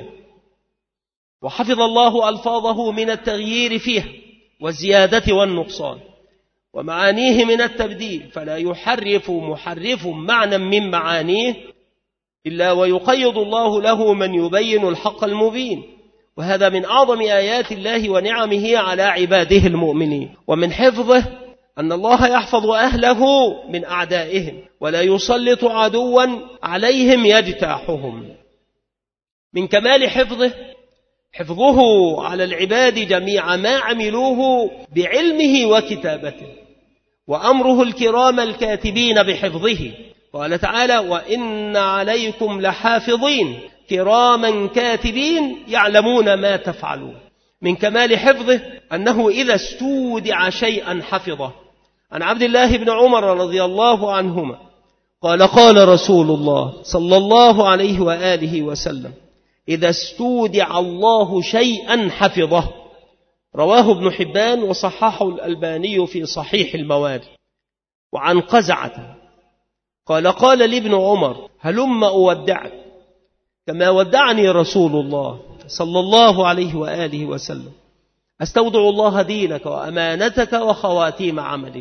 Speaker 2: وحفظ الله ألفاظه من التغيير فيها والزيادة والنقصان، ومعانيه من التبديل، فلا يحرف محرف معنى من معانيه إلا ويقيض الله له من يبين الحق المبين. وهذا من أعظم آيات الله ونعمه على عباده المؤمنين. ومن حفظه أن الله يحفظ أهله من أعدائهم ولا يسلط عدوا عليهم يجتاحهم. من كمال حفظه حفظه على العباد جميع ما عملوه بعلمه وكتابته، وأمره الكرام الكاتبين بحفظه. قال تعالى: وإن عليكم لحافظين كراما كاتبين يعلمون ما تفعلون. من كمال حفظه أنه إذا استودع شيئا حفظه. عن عبد الله بن عمر رضي الله عنهما قال: قال رسول الله صلى الله عليه وآله وسلم: إذا استودع الله شيئا حفظه. رواه ابن حبان وصححه الألباني في صحيح المواد. وعن قزعة قال: قال لابن عمر: هلم أودعك كما ودعني رسول الله صلى الله عليه وآله وسلم، أستودع الله دينك وأمانتك وخواتيم عملك.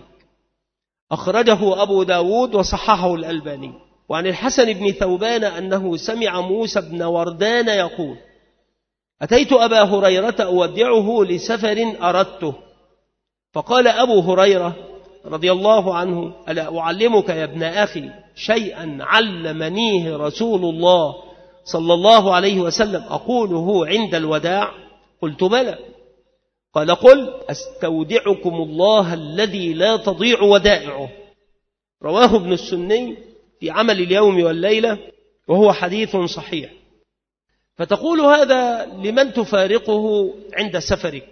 Speaker 2: أخرجه أبو داود وصححه الألباني. وعن الحسن بن ثوبان أنه سمع موسى بن وردان يقول: أتيت أبا هريرة أودعه لسفر أردته، فقال أبو هريرة رضي الله عنه: ألا أعلمك يا ابن أخي شيئا علمنيه رسول الله صلى الله عليه وسلم أقوله عند الوداع؟ قلت: بلى. قال: قل: أستودعكم الله الذي لا تضيع ودائعه. رواه ابن السني في عمل اليوم والليلة، وهو حديث صحيح. فتقول هذا لمن تفارقه عند سفرك،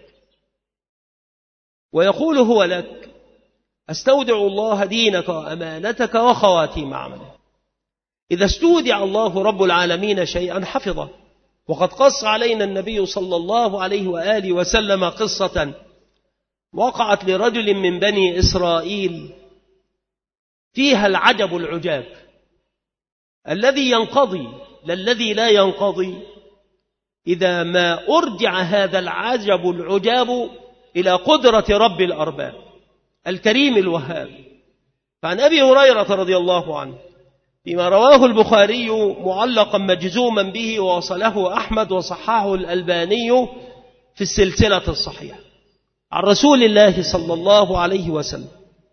Speaker 2: ويقول هو لك: أستودع الله دينك وأمانتك وخواتيم عملك. إذا استودع الله رب العالمين شيئا حفظه، وقد قص علينا النبي صلى الله عليه وآله وسلم قصة وقعت لرجل من بني إسرائيل فيها العجب العجاب الذي ينقضي للذي لا ينقضي إذا ما أرجع هذا العجب العجاب إلى قدرة رب الأرباب الكريم الوهاب. فعن أبي هريرة رضي الله عنه فيما رواه البخاري معلقا مجزوما به ووصله أحمد وصححه الألباني في السلسلة الصحيحة عن رسول الله صلى الله عليه وسلم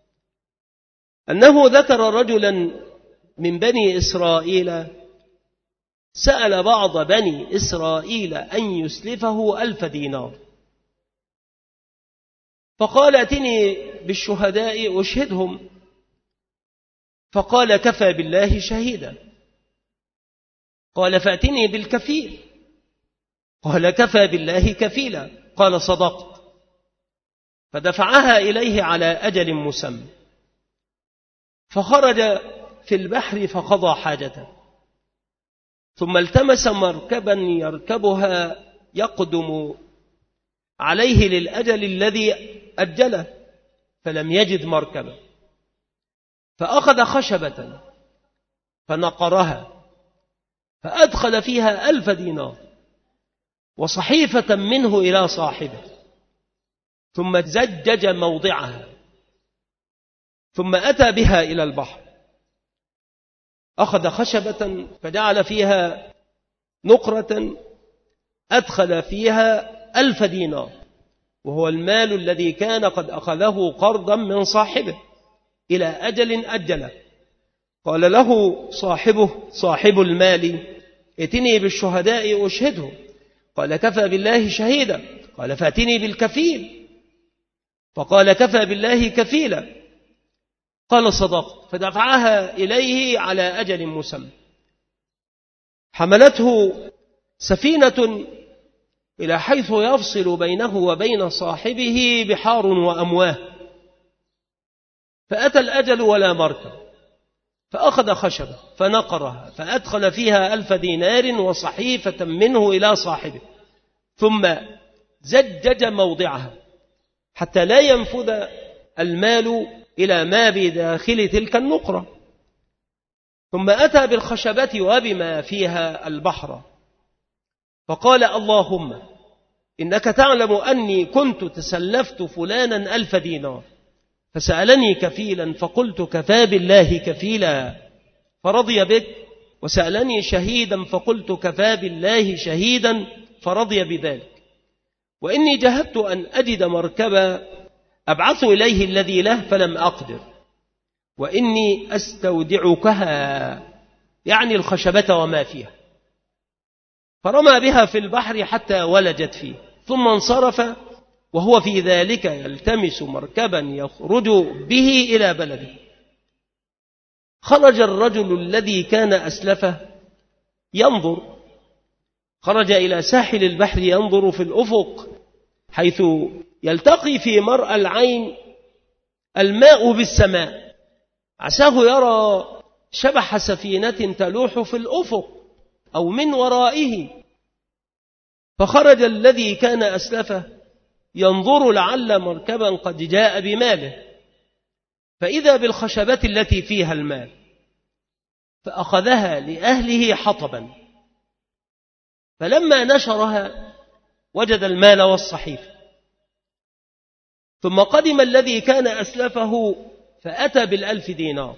Speaker 2: أنه ذكر رجلا من بني إسرائيل سأل بعض بني إسرائيل أن يسلفه ألف دينار، فقال ائتني بالشهداء أشهدهم، فقال كفى بالله شهيدا. قال فأتني بالكفيل، قال كفى بالله كفيلا. قال صدقت، فدفعها إليه على أجل مسمى، فخرج في البحر فقضى حاجته، ثم التمس مركبا يركبها يقدم عليه للأجل الذي أجله، فلم يجد مركبا، فأخذ خشبة فنقرها فأدخل فيها ألف دينار وصحيفة منه إلى صاحبه، ثم زجج موضعها، ثم أتى بها إلى البحر، أخذ خشبة فجعل فيها نقرة أدخل فيها ألف دينار، وهو المال الذي كان قد أخذه قرضا من صاحبه إلى أجل أجله. قال له صاحبه صاحب المال ائتني بالشهداء أشهده، قال كفى بالله شهيدا. قال فأتني بالكفيل، فقال كفى بالله كفيلا. قال صدقت، فدفعها إليه على أجل مسمى. حملته سفينة إلى حيث يفصل بينه وبين صاحبه بحار وأمواه، فأتى الأجل ولا مركب، فأخذ خشبة فنقرها فأدخل فيها ألف دينار وصحيفة منه إلى صاحبه، ثم زجج موضعها حتى لا ينفذ المال إلى ما بداخل تلك النقرة، ثم أتى بالخشبة وبما فيها البحر، فقال اللهم إنك تعلم أني كنت تسلفت فلانا ألف دينار، فسألني كفيلا فقلت كفى بالله كفيلا فرضي بك، وسألني شهيدا فقلت كفى بالله شهيدا فرضي بذلك، وإني جهدت أن أجد مركبا أبعث إليه الذي له فلم أقدر، وإني أستودعكها يعني الخشبة وما فيها، فرمى بها في البحر حتى ولجت فيه، ثم انصرف وهو في ذلك يلتمس مركبا يخرج به إلى بلده. خرج الرجل الذي كان أسلفه ينظر، خرج إلى ساحل البحر ينظر في الأفق حيث يلتقي في مرأى العين الماء بالسماء، عساه يرى شبح سفينة تلوح في الأفق أو من ورائه، فخرج الذي كان أسلفه ينظر لعل مركبا قد جاء بماله، فإذا بالخشبة التي فيها المال، فأخذها لأهله حطبا، فلما نشرها وجد المال والصحيفة، ثم قدم الذي كان أسلفه فأتى بالألف دينار،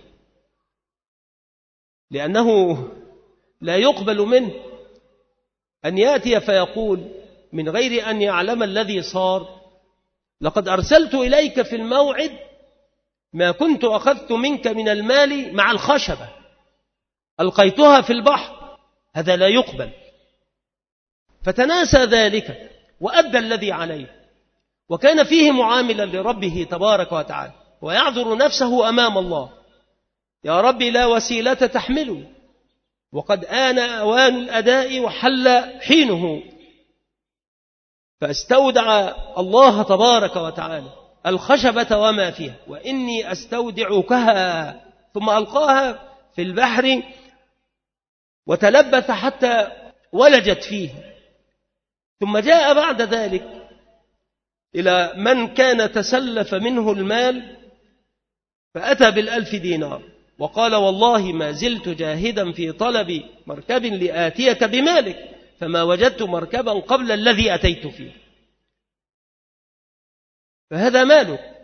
Speaker 2: لأنه لا يقبل منه أن يأتي فيقول من غير أن يعلم الذي صار لقد أرسلت إليك في الموعد ما كنت أخذت منك من المال مع الخشبة ألقيتها في البحر، هذا لا يقبل. فتناسى ذلك وأدى الذي عليه، وكان فيه معاملا لربه تبارك وتعالى، ويعذر نفسه أمام الله، يا رب لا وسيلة تحمله، وقد آن أوان الأداء وحل حينه، فاستودع الله تبارك وتعالى الخشبة وما فيها، وإني أستودعكها، ثم ألقاها في البحر وتلبث حتى ولجت فيه. ثم جاء بعد ذلك إلى من كان تسلف منه المال فأتى بالألف دينار وقال والله ما زلت جاهدا في طلب مركب لآتيك بمالك فما وجدت مركبا قبل الذي أتيت فيه، فهذا مالك.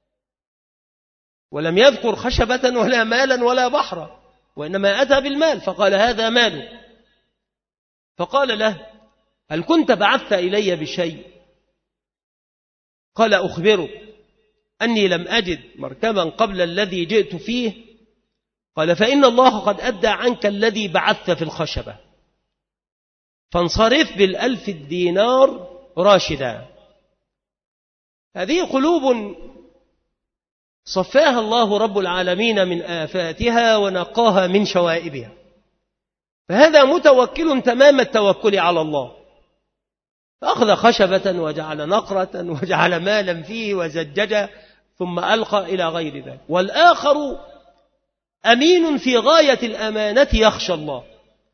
Speaker 2: ولم يذكر خشبة ولا مالا ولا بحرا، وإنما أتى بالمال فقال هذا مالك. فقال له هل كنت بعثت إلي بشيء؟ قال أخبرك أني لم أجد مركبا قبل الذي جئت فيه. قال فإن الله قد أدى عنك الذي بعثت في الخشبة، فانصرف بالألف الدينار راشدا. هذه قلوب صفاها الله رب العالمين من آفاتها ونقاها من شوائبها، فهذا متوكل تمام التوكل على الله، فأخذ خشبة وجعل نقرة وجعل مالا فيه وزجج ثم ألقى إلى غير ذلك. والآخر أمين في غاية الأمانة يخشى الله،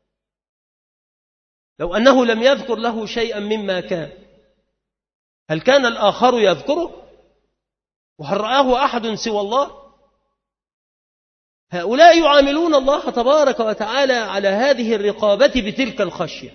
Speaker 2: لو أنه لم يذكر له شيئا مما كان هل كان الآخر يذكره؟ وهل رآه أحد سوى الله؟ هؤلاء يعاملون الله تبارك وتعالى على هذه الرقابة بتلك الخشية.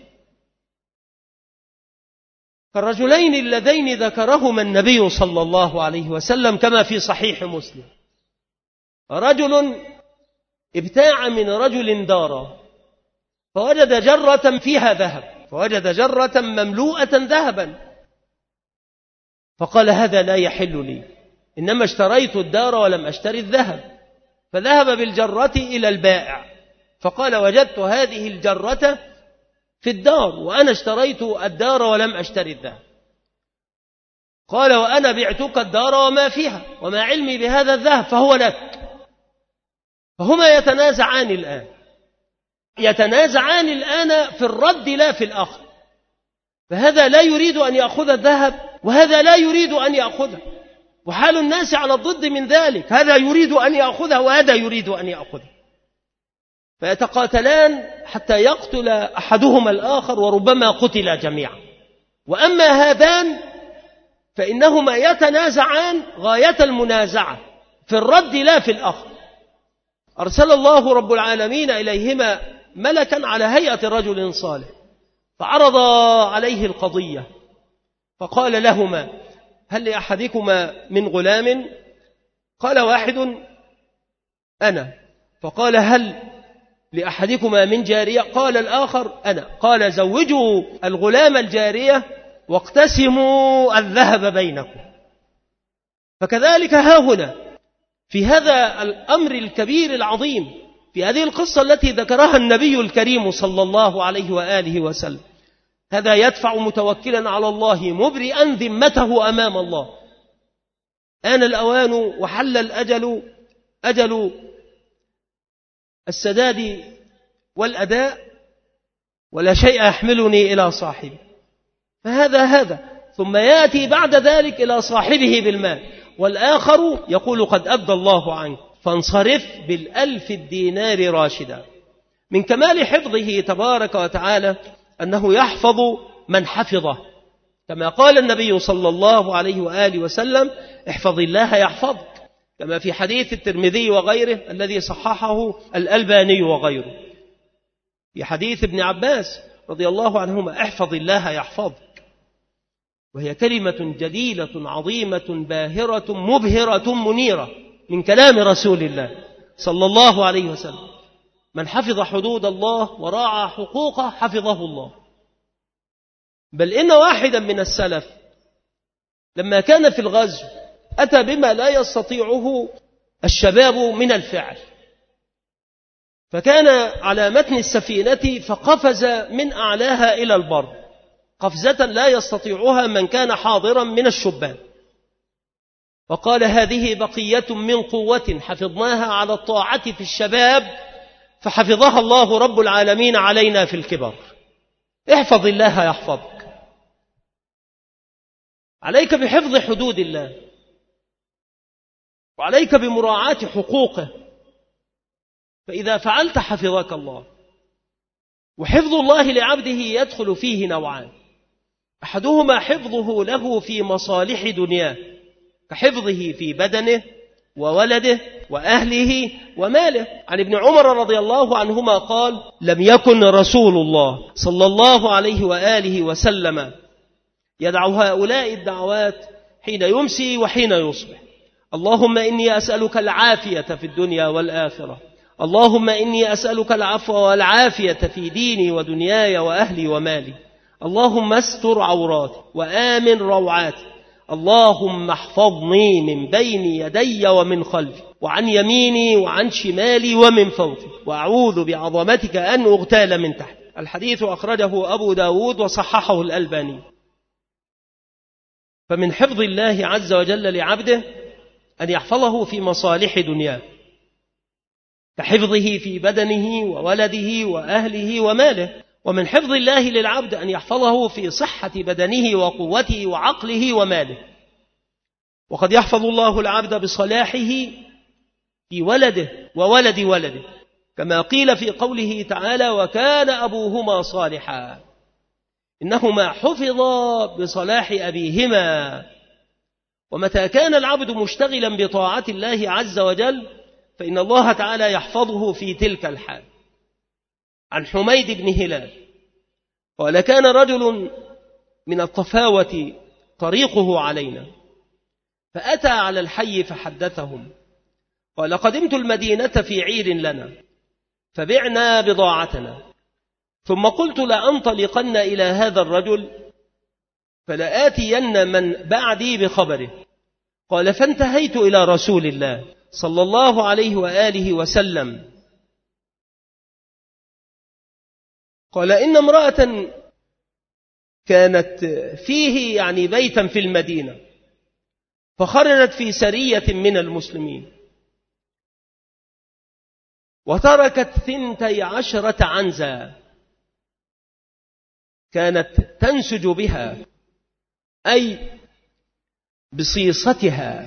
Speaker 2: فالرجلين اللذين ذكرهما النبي صلى الله عليه وسلم كما في صحيح مسلم، رجل ابتاع من رجل دارا فوجد جرة فيها ذهب، فوجد جرة مملوءة ذهبا، فقال هذا لا يحل لي، إنما اشتريت الدار ولم أشتري الذهب. فذهب بالجرة إلى البائع فقال وجدت هذه الجرة في الدار وأنا اشتريت الدار ولم أشتري الذهب. قال وأنا بعتك الدار وما فيها وما علمي بهذا الذهب فهو لك. فهما يتنازعان الآن يتنازعان الآن في الرد لا في الأخذ، فهذا لا يريد أن يأخذ الذهب وهذا لا يريد أن يأخذه، وحال الناس على الضد من ذلك، هذا يريد أن يأخذه وهذا يريد أن يأخذه، فيتقاتلان حتى يقتل أحدهما الآخر وربما قتل جميعا. وأما هذان فإنهما يتنازعان غاية المنازعة في الرد لا في الأخذ. أرسل الله رب العالمين إليهما ملكا على هيئة رجل صالح فعرض عليه القضية فقال لهما هل لأحدكما من غلام؟ قال واحد أنا. فقال هل لأحدكما من جارية؟ قال الآخر أنا. قال زوجوا الغلام الجارية واقتسموا الذهب بينكم. فكذلك ها هنا في هذا الأمر الكبير العظيم في هذه القصة التي ذكرها النبي الكريم صلى الله عليه وآله وسلم، هذا يدفع متوكلا على الله مبرئا ذمته أمام الله. آن الأوان وحل الأجل، أجل السداد والأداء، ولا شيء يحملني إلى صاحبه، فهذا هذا ثم يأتي بعد ذلك إلى صاحبه بالمال، والآخر يقول قد أبدى الله عنك فانصرف بالألف الدينار راشدا. من كمال حفظه تبارك وتعالى أنه يحفظ من حفظه، كما قال النبي صلى الله عليه وآله وسلم احفظ الله يحفظك، كما في حديث الترمذي وغيره الذي صححه الألباني وغيره، في حديث ابن عباس رضي الله عنهما احفظ الله يحفظك، وهي كلمة جليلة عظيمة باهرة مبهرة منيرة من كلام رسول الله صلى الله عليه وسلم. من حفظ حدود الله وراعى حقوقه حفظه الله. بل إن واحدا من السلف لما كان في الغزو أتى بما لا يستطيعه الشباب من الفعل، فكان على متن السفينة فقفز من أعلاها إلى البر قفزة لا يستطيعها من كان حاضرا من الشبان، وقال هذه بقية من قوة حفظناها على الطاعة في الشباب فحفظها الله رب العالمين علينا في الكبر. احفظ الله يحفظك، عليك بحفظ حدود الله وعليك بمراعاة حقوقه، فإذا فعلت حفظك الله. وحفظ الله لعبده يدخل فيه نوعان: أحدهما حفظه له في مصالح دنياه كحفظه في بدنه وولده وأهله وماله. عن ابن عمر رضي الله عنهما قال: لم يكن رسول الله صلى الله عليه وآله وسلم يدع هؤلاء الدعوات حين يمسي وحين يصبح: اللهم إني أسألك العافية في الدنيا والآخرة، اللهم إني أسألك العفو والعافية في ديني ودنياي وأهلي ومالي، اللهم استر عوراتي وآمن روعاتي، اللهم احفظني من بين يدي ومن خلفي وعن يميني وعن شمالي ومن فوقي، وأعوذ بعظمتك أن أغتال من تحت. الحديث أخرجه أبو داود وصححه الألباني. فمن حفظ الله عز وجل لعبده أن يحفظه في مصالح دنياه كحفظه في بدنه وولده وأهله وماله. ومن حفظ الله للعبد أن يحفظه في صحة بدنه وقوته وعقله وماله. وقد يحفظ الله العبد بصلاحه في ولده وولد ولده، كما قيل في قوله تعالى: وكان أبوهما صالحا، إنهما حفظا بصلاح أبيهما. ومتى كان العبد مشتغلا بطاعة الله عز وجل فإن الله تعالى يحفظه في تلك الحال. عن حميد بن هلال قال: كان رجل من الطفاوة طريقه علينا، فأتى على الحي فحدثهم، قال: قدمت المدينة في عير لنا فبعنا بضاعتنا، ثم قلت لأنطلقن إلى هذا الرجل فلآتين من بعدي بخبره. قال: فانتهيت إلى رسول الله صلى الله عليه وآله وسلم، قال: إن امرأة كانت فيه يعني بيتا في المدينة، فخرجت في سرية من المسلمين وتركت ثنتي عشرة عنزة كانت تنسج بها، أي بصيصتها،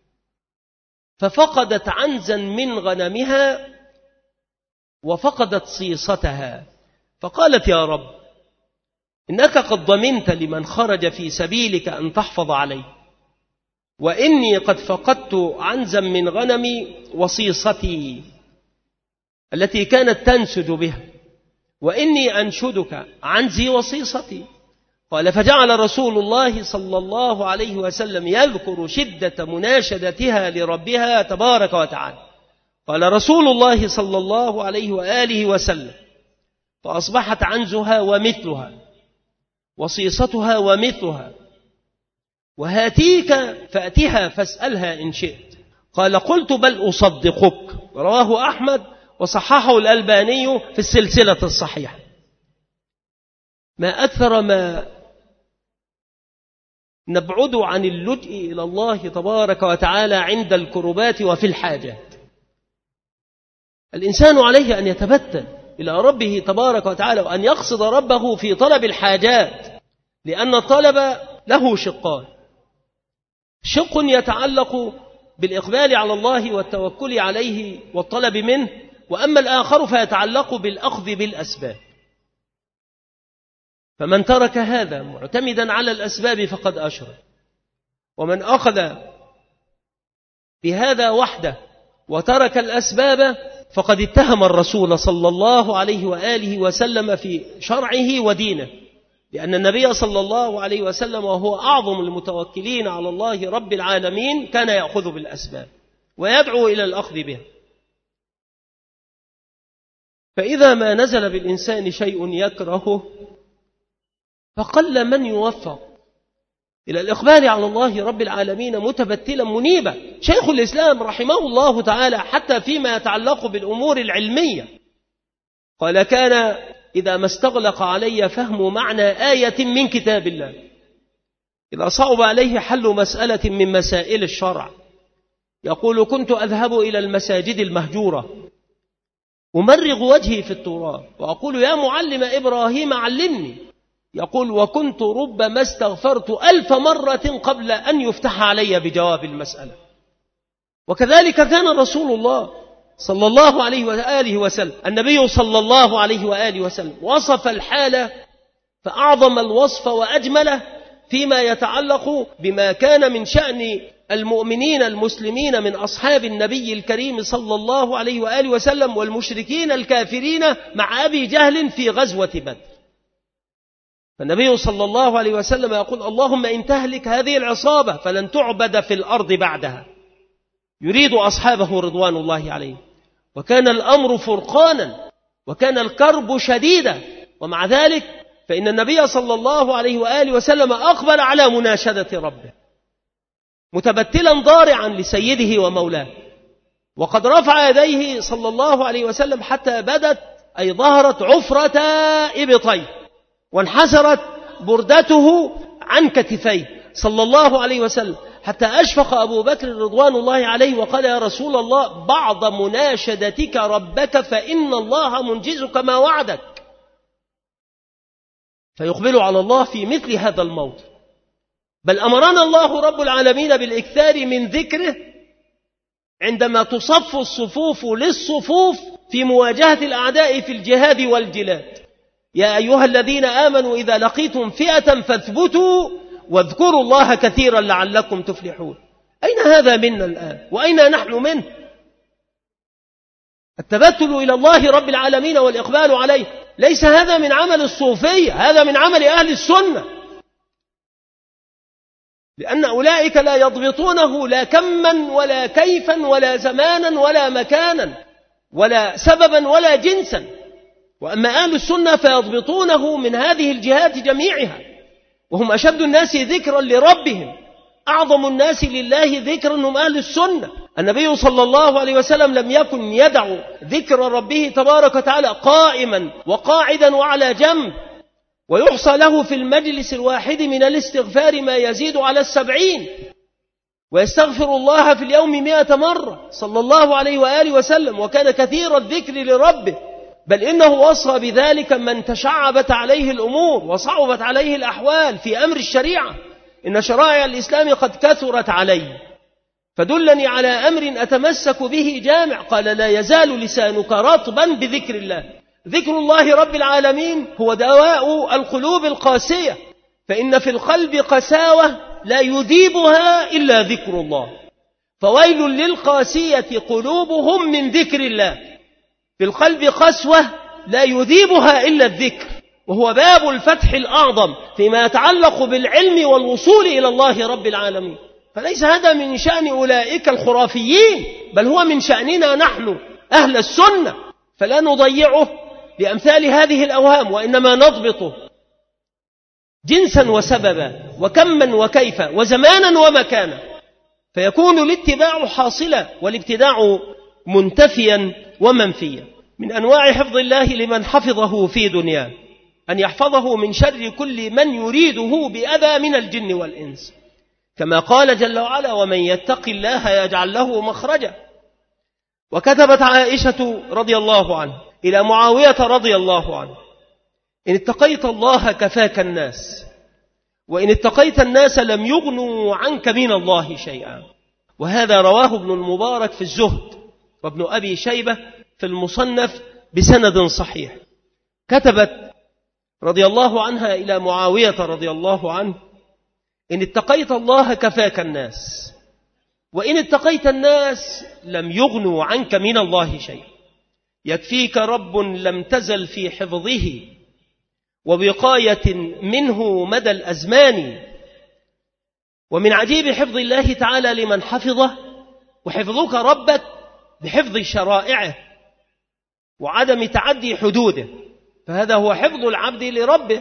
Speaker 2: ففقدت عنزا من غنمها وفقدت صيصتها، فقالت: يا رب، إنك قد ضمنت لمن خرج في سبيلك أن تحفظ عليه، وإني قد فقدت عنزا من غنمي وصيصتي التي كانت تنسج بها، وإني أنشدك عنزي وصيصتي. قال: فجعل رسول الله صلى الله عليه وسلم يذكر شدة مناشدتها لربها تبارك وتعالى. قال رسول الله صلى الله عليه وآله وسلم: فأصبحت عنزها ومثلها وصيصتها ومثلها، وهاتيك فأتها فاسألها إن شئت. قال: قلت: بل أصدقك. رواه أحمد وصححه الألباني في السلسلة الصحيحة. ما أكثر ما نبعد عن اللجء إلى الله تبارك وتعالى عند الكربات وفي الحاجات. الإنسان عليه أن يتبتل إلى ربه تبارك وتعالى وأن يقصد ربه في طلب الحاجات، لأن الطلب له شقان: شق يتعلق بالإقبال على الله والتوكل عليه والطلب منه، وأما الآخر فيتعلق بالأخذ بالأسباب. فمن ترك هذا معتمدا على الأسباب فقد أشرك، ومن أخذ بهذا وحده وترك الأسباب فقد اتهم الرسول صلى الله عليه وآله وسلم في شرعه ودينه، لأن النبي صلى الله عليه وسلم وهو أعظم المتوكلين على الله رب العالمين كان يأخذ بالأسباب ويدعو إلى الأخذ بها. فإذا ما نزل بالإنسان شيء يكرهه فقل من يوفق إلى الإقبال على الله رب العالمين متبتلا منيبا. شيخ الإسلام رحمه الله تعالى حتى فيما يتعلق بالأمور العلمية قال: كان إذا ما استغلق علي فهم معنى آية من كتاب الله، إذا صعب عليه حل مسألة من مسائل الشرع، يقول: كنت أذهب إلى المساجد المهجورة أمرغ وجهي في التراب وأقول: يا معلم إبراهيم علمني. يقول: وكنت ربما استغفرت ألف مرة قبل أن يفتح علي بجواب المسألة. وكذلك كان رسول الله صلى الله عليه وآله وسلم. النبي صلى الله عليه وآله وسلم وصف الحالة فأعظم الوصف وأجمله فيما يتعلق بما كان من شأن المؤمنين المسلمين من أصحاب النبي الكريم صلى الله عليه وآله وسلم والمشركين الكافرين مع أبي جهل في غزوة بدر. فالنبي صلى الله عليه وسلم يقول: اللهم إن تهلك هذه العصابة فلن تعبد في الأرض بعدها، يريد أصحابه رضوان الله عليه. وكان الأمر فرقانا وكان الكرب شديدا، ومع ذلك فإن النبي صلى الله عليه وآله وسلم أقبل على مناشدة ربه متبتلا ضارعا لسيده ومولاه، وقد رفع يديه صلى الله عليه وسلم حتى بدت أي ظهرت عفرة إبطيه وانحسرت بردته عن كتفيه صلى الله عليه وسلم، حتى أشفق أبو بكر رضوان الله عليه وقال: يا رسول الله، بعض مناشدتك ربك فإن الله منجزك ما وعدك. فيقبل على الله في مثل هذا الموضع. بل أمرنا الله رب العالمين بالإكثار من ذكره عندما تصف الصفوف للصفوف في مواجهة الأعداء في الجهاد والجلاد. يا أيها الذين آمنوا إذا لقيتم فئة فاثبتوا واذكروا الله كثيرا لعلكم تفلحون. أين هذا منا الآن؟ وأين نحن منه؟ التبتل إلى الله رب العالمين والإقبال عليه ليس هذا من عمل الصوفية، هذا من عمل أهل السنة، لأن أولئك لا يضبطونه لا كما ولا كيفا ولا زمانا ولا مكانا ولا سببا ولا جنسا. وأما أهل السنة فيضبطونه من هذه الجهات جميعها، وهم أشد الناس ذكرا لربهم، أعظم الناس لله ذكرا هم أهل السنة. النبي صلى الله عليه وسلم لم يكن يدع ذكر ربه تبارك وتعالى قائما وقاعدا وعلى جنب، ويحصى له في المجلس الواحد من الاستغفار ما يزيد على السبعين، ويستغفر الله في اليوم مئة مرة صلى الله عليه وآله وسلم، وكان كثير الذكر لربه. بل إنه وصى بذلك من تشعبت عليه الأمور وصعبت عليه الأحوال في أمر الشريعة: إن شرائع الإسلام قد كثرت علي فدلني على أمر أتمسك به جامع. قال: لا يزال لسانك رطبا بذكر الله. ذكر الله رب العالمين هو دواء القلوب القاسية، فإن في القلب قساوة لا يذيبها إلا ذكر الله، فويل للقاسية قلوبهم من ذكر الله. في القلب قسوة لا يذيبها إلا الذكر، وهو باب الفتح الأعظم فيما يتعلق بالعلم والوصول إلى الله رب العالمين. فليس هذا من شأن أولئك الخرافيين، بل هو من شأننا نحن أهل السنة، فلا نضيعه لأمثال هذه الأوهام، وإنما نضبطه جنسا وسببا وكما وكيفا وزمانا ومكانا، فيكون الاتباع حاصلا والابتداع منتفيا ومنفيا. من أنواع حفظ الله لمن حفظه في دنياه أن يحفظه من شر كل من يريده بأذى من الجن والإنس، كما قال جل وعلا: ومن يتق الله يجعل له مخرجا. وكتبت عائشة رضي الله عنها إلى معاوية رضي الله عنه: إن اتقيت الله كفاك الناس، وإن اتقيت الناس لم يغنوا عنك من الله شيئا. وهذا رواه ابن المبارك في الزهد، وابن أبي شيبة في المصنف بسند صحيح. كتبت رضي الله عنها إلى معاوية رضي الله عنه: إن اتقيت الله كفاك الناس، وإن اتقيت الناس لم يغنوا عنك من الله شيء. يكفيك رب لم تزل في حفظه ووقاية منه مدى الأزمان. ومن عجيب حفظ الله تعالى لمن حفظه وحفظك ربك بحفظ شرائعه وعدم تعدي حدوده، فهذا هو حفظ العبد لربه.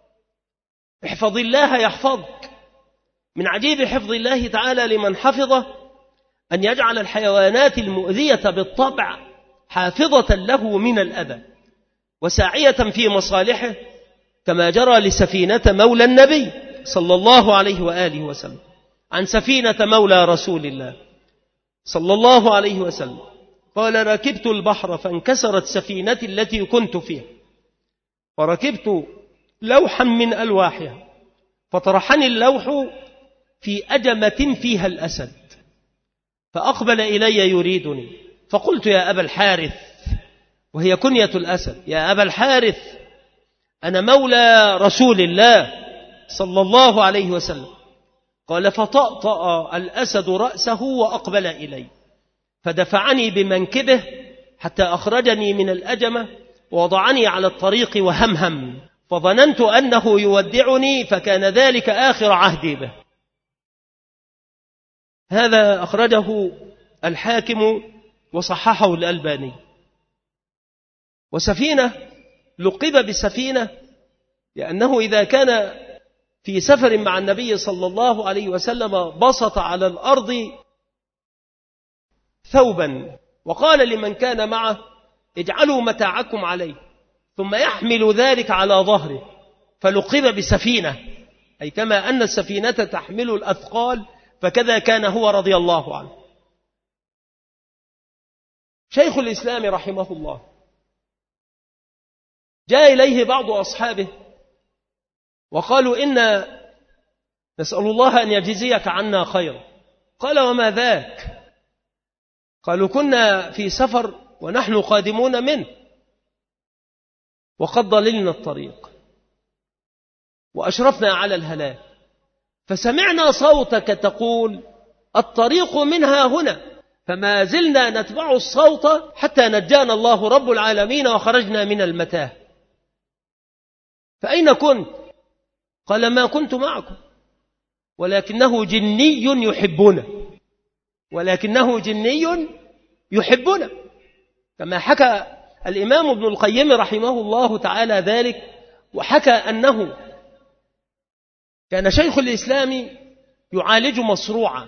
Speaker 2: احفظ الله يحفظك. من عجيب حفظ الله تعالى لمن حفظه أن يجعل الحيوانات المؤذية بالطبع حافظة له من الأذى وساعية في مصالحه، كما جرى لسفينة مولى النبي صلى الله عليه وآله وسلم. عن سفينة مولى رسول الله صلى الله عليه وسلم قال: ركبت البحر فانكسرت سفينتي التي كنت فيها، فركبت لوحا من ألواحها فطرحني اللوح في أجمة فيها الأسد، فأقبل إلي يريدني، فقلت يا أبا الحارث، وهي كنية الأسد، يا أبا الحارث أنا مولى رسول الله صلى الله عليه وسلم. قال فطأطأ الأسد رأسه وأقبل إلي، فدفعني بمنكبه حتى أخرجني من الأجمة ووضعني على الطريق وهمهم، فظننت أنه يودعني، فكان ذلك آخر عهدي به. هذا أخرجه الحاكم وصححه الألباني. وسفينة لقب بسفينة لأنه إذا كان في سفر مع النبي صلى الله عليه وسلم بسط على الأرض ثوبا وقال لمن كان معه اجعلوا متاعكم عليه، ثم يحمل ذلك على ظهره، فلقب بسفينة، أي كما أن السفينة تحمل الأثقال فكذا كان هو رضي الله عنه. شيخ الإسلام رحمه الله جاء إليه بعض أصحابه وقالوا إن نسأل الله أن يجزيك عنا خيرا. قال وما ذاك؟ قالوا كنا في سفر ونحن قادمون منه وقد ضللنا الطريق وأشرفنا على الهلاك، فسمعنا صوتك تقول الطريق منها هنا، فما زلنا نتبع الصوت حتى نجانا الله رب العالمين وخرجنا من المتاه. فأين كنت؟ قال ما كنت معكم، ولكنه جني يحبنا، ولكنه جني يحبنا، كما حكى الإمام ابن القيم رحمه الله تعالى ذلك. وحكى أنه كان شيخ الإسلام يعالج مصروعا،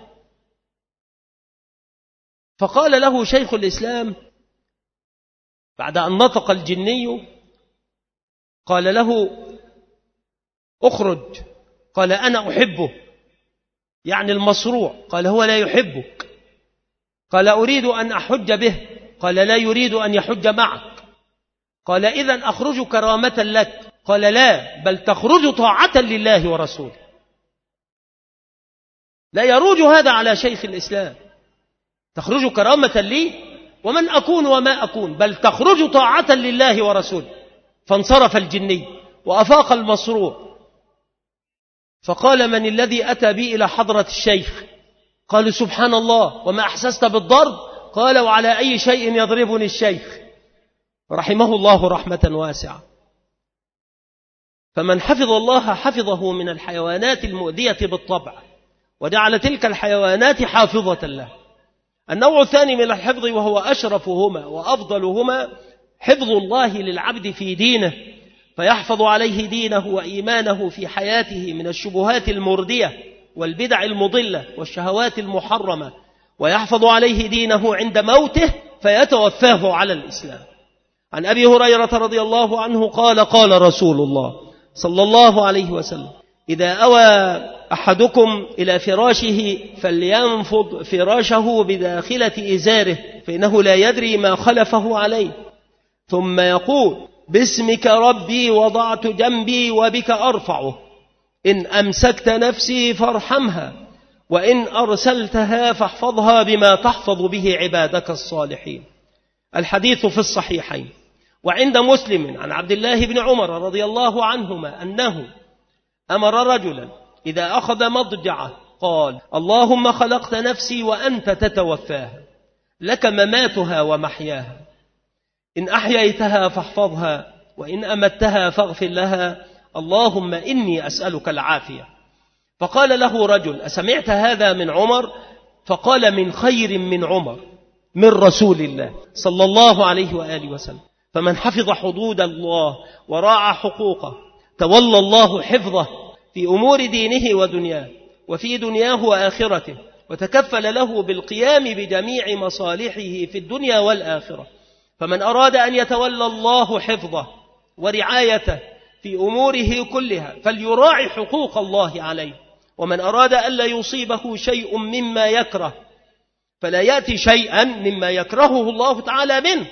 Speaker 2: فقال له شيخ الإسلام بعد أن نطق الجني، قال له اخرج. قال أنا أحبه، يعني المصروع. قال هو لا يحبك. قال أريد أن أحج به. قال لا يريد أن يحج معك. قال إذن أخرج كرامة لك. قال لا، بل تخرج طاعة لله ورسوله. لا يروج هذا على شيخ الإسلام، تخرج كرامة لي ومن أكون وما أكون، بل تخرج طاعة لله ورسوله. فانصرف الجني وأفاق المصروع، فقال من الذي أتى بي إلى حضرة الشيخ؟ قالوا سبحان الله، وما أحسست بالضرب؟ قال وعلى أي شيء يضربني الشيخ؟ رحمه الله رحمة واسعة. فمن حفظ الله حفظه من الحيوانات المؤذية بالطبع، وجعل تلك الحيوانات حافظة له. النوع الثاني من الحفظ وهو أشرفهما وأفضلهما حفظ الله للعبد في دينه، فيحفظ عليه دينه وإيمانه في حياته من الشبهات المردية والبدع المضلة والشهوات المحرمة، ويحفظ عليه دينه عند موته فيتوفاه على الإسلام. عن أبي هريرة رضي الله عنه قال قال رسول الله صلى الله عليه وسلم إذا أوى أحدكم إلى فراشه فلينفض فراشه بداخلة إزاره، فإنه لا يدري ما خلفه عليه، ثم يقول باسمك ربي وضعت جنبي وبك أرفعه، إن أمسكت نفسي فارحمها، وإن أرسلتها فاحفظها بما تحفظ به عبادك الصالحين. الحديث في الصحيحين. وعند مسلم عن عبد الله بن عمر رضي الله عنهما أنه أمر رجلا إذا أخذ مضجعه قال اللهم خلقت نفسي وأنت تتوفاها، لك مماتها ومحياها، إن أحييتها فاحفظها، وإن أمتها فاغفر لها، اللهم إني أسألك العافية. فقال له رجل أسمعت هذا من عمر؟ فقال من خير من عمر، من رسول الله صلى الله عليه وآله وسلم. فمن حفظ حدود الله وراعى حقوقه تولى الله حفظه في أمور دينه ودنياه، وفي دنياه وآخرته، وتكفل له بالقيام بجميع مصالحه في الدنيا والآخرة. فمن أراد أن يتولى الله حفظه ورعايته في أموره كلها فليراعي حقوق الله عليه. ومن أراد ألا يصيبه شيء مما يكره فلا يأتي شيئا مما يكرهه الله تعالى منه.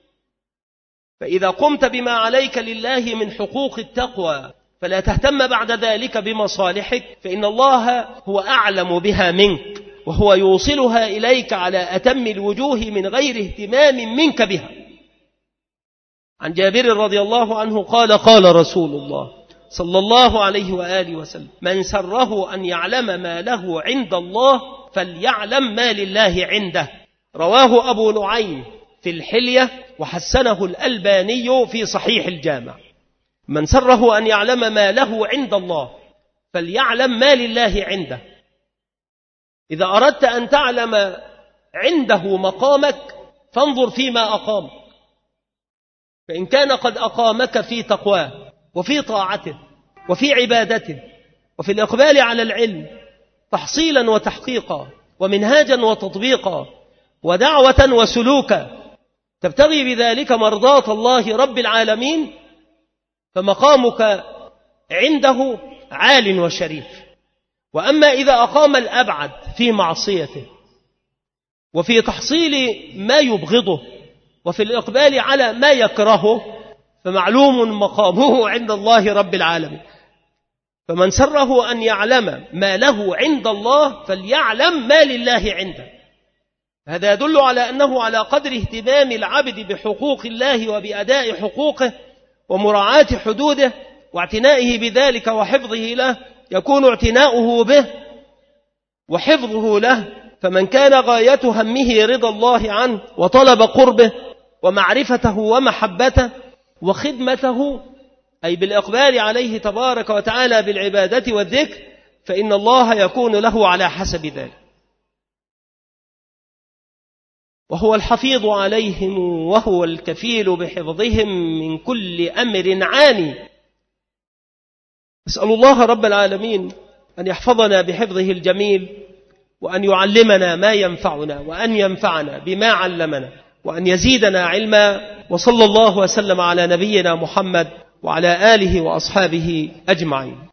Speaker 2: فإذا قمت بما عليك لله من حقوق التقوى فلا تهتم بعد ذلك بمصالحك، فإن الله هو أعلم بها منك وهو يوصلها إليك على أتم الوجوه من غير اهتمام منك بها. عن جابر رضي الله عنه قال قال رسول الله صلى الله عليه وآله وسلم: من سره أن يعلم ما له عند الله فليعلم ما لله عنده. رواه أبو نعيم في الحلية وحسنه الألباني في صحيح الجامع. من سره أن يعلم ما له عند الله فليعلم ما لله عنده. إذا أردت أن تعلم عنده مقامك فانظر فيما أقامك، فإن كان قد أقامك في تقواه وفي طاعته وفي عبادته وفي الإقبال على العلم تحصيلا وتحقيقا ومنهاجا وتطبيقا ودعوة وسلوكا تبتغي بذلك مرضاة الله رب العالمين، فمقامك عنده عال وشريف. وأما إذا أقام الأبعد في معصيته وفي تحصيل ما يبغضه وفي الإقبال على ما يكرهه فمعلوم مقامه عند الله رب العالمين. فمن سره أن يعلم ما له عند الله فليعلم ما لله عنده. هذا يدل على أنه على قدر اهتمام العبد بحقوق الله وبأداء حقوقه ومراعاة حدوده واعتنائه بذلك وحفظه له يكون اعتناؤه به وحفظه له. فمن كان غاية همه رضا الله عنه وطلب قربه ومعرفته ومحبته وخدمته، أي بالإقبال عليه تبارك وتعالى بالعبادة والذكر، فإن الله يكون له على حسب ذلك. وهو الحفيظ عليهم وهو الكفيل بحفظهم من كل أمر عاني. أسأل الله رب العالمين أن يحفظنا بحفظه الجميل، وأن يعلمنا ما ينفعنا، وأن ينفعنا بما علمنا، وأن يزيدنا علما. وصلى الله وسلم على نبينا محمد وعلى آله وأصحابه أجمعين.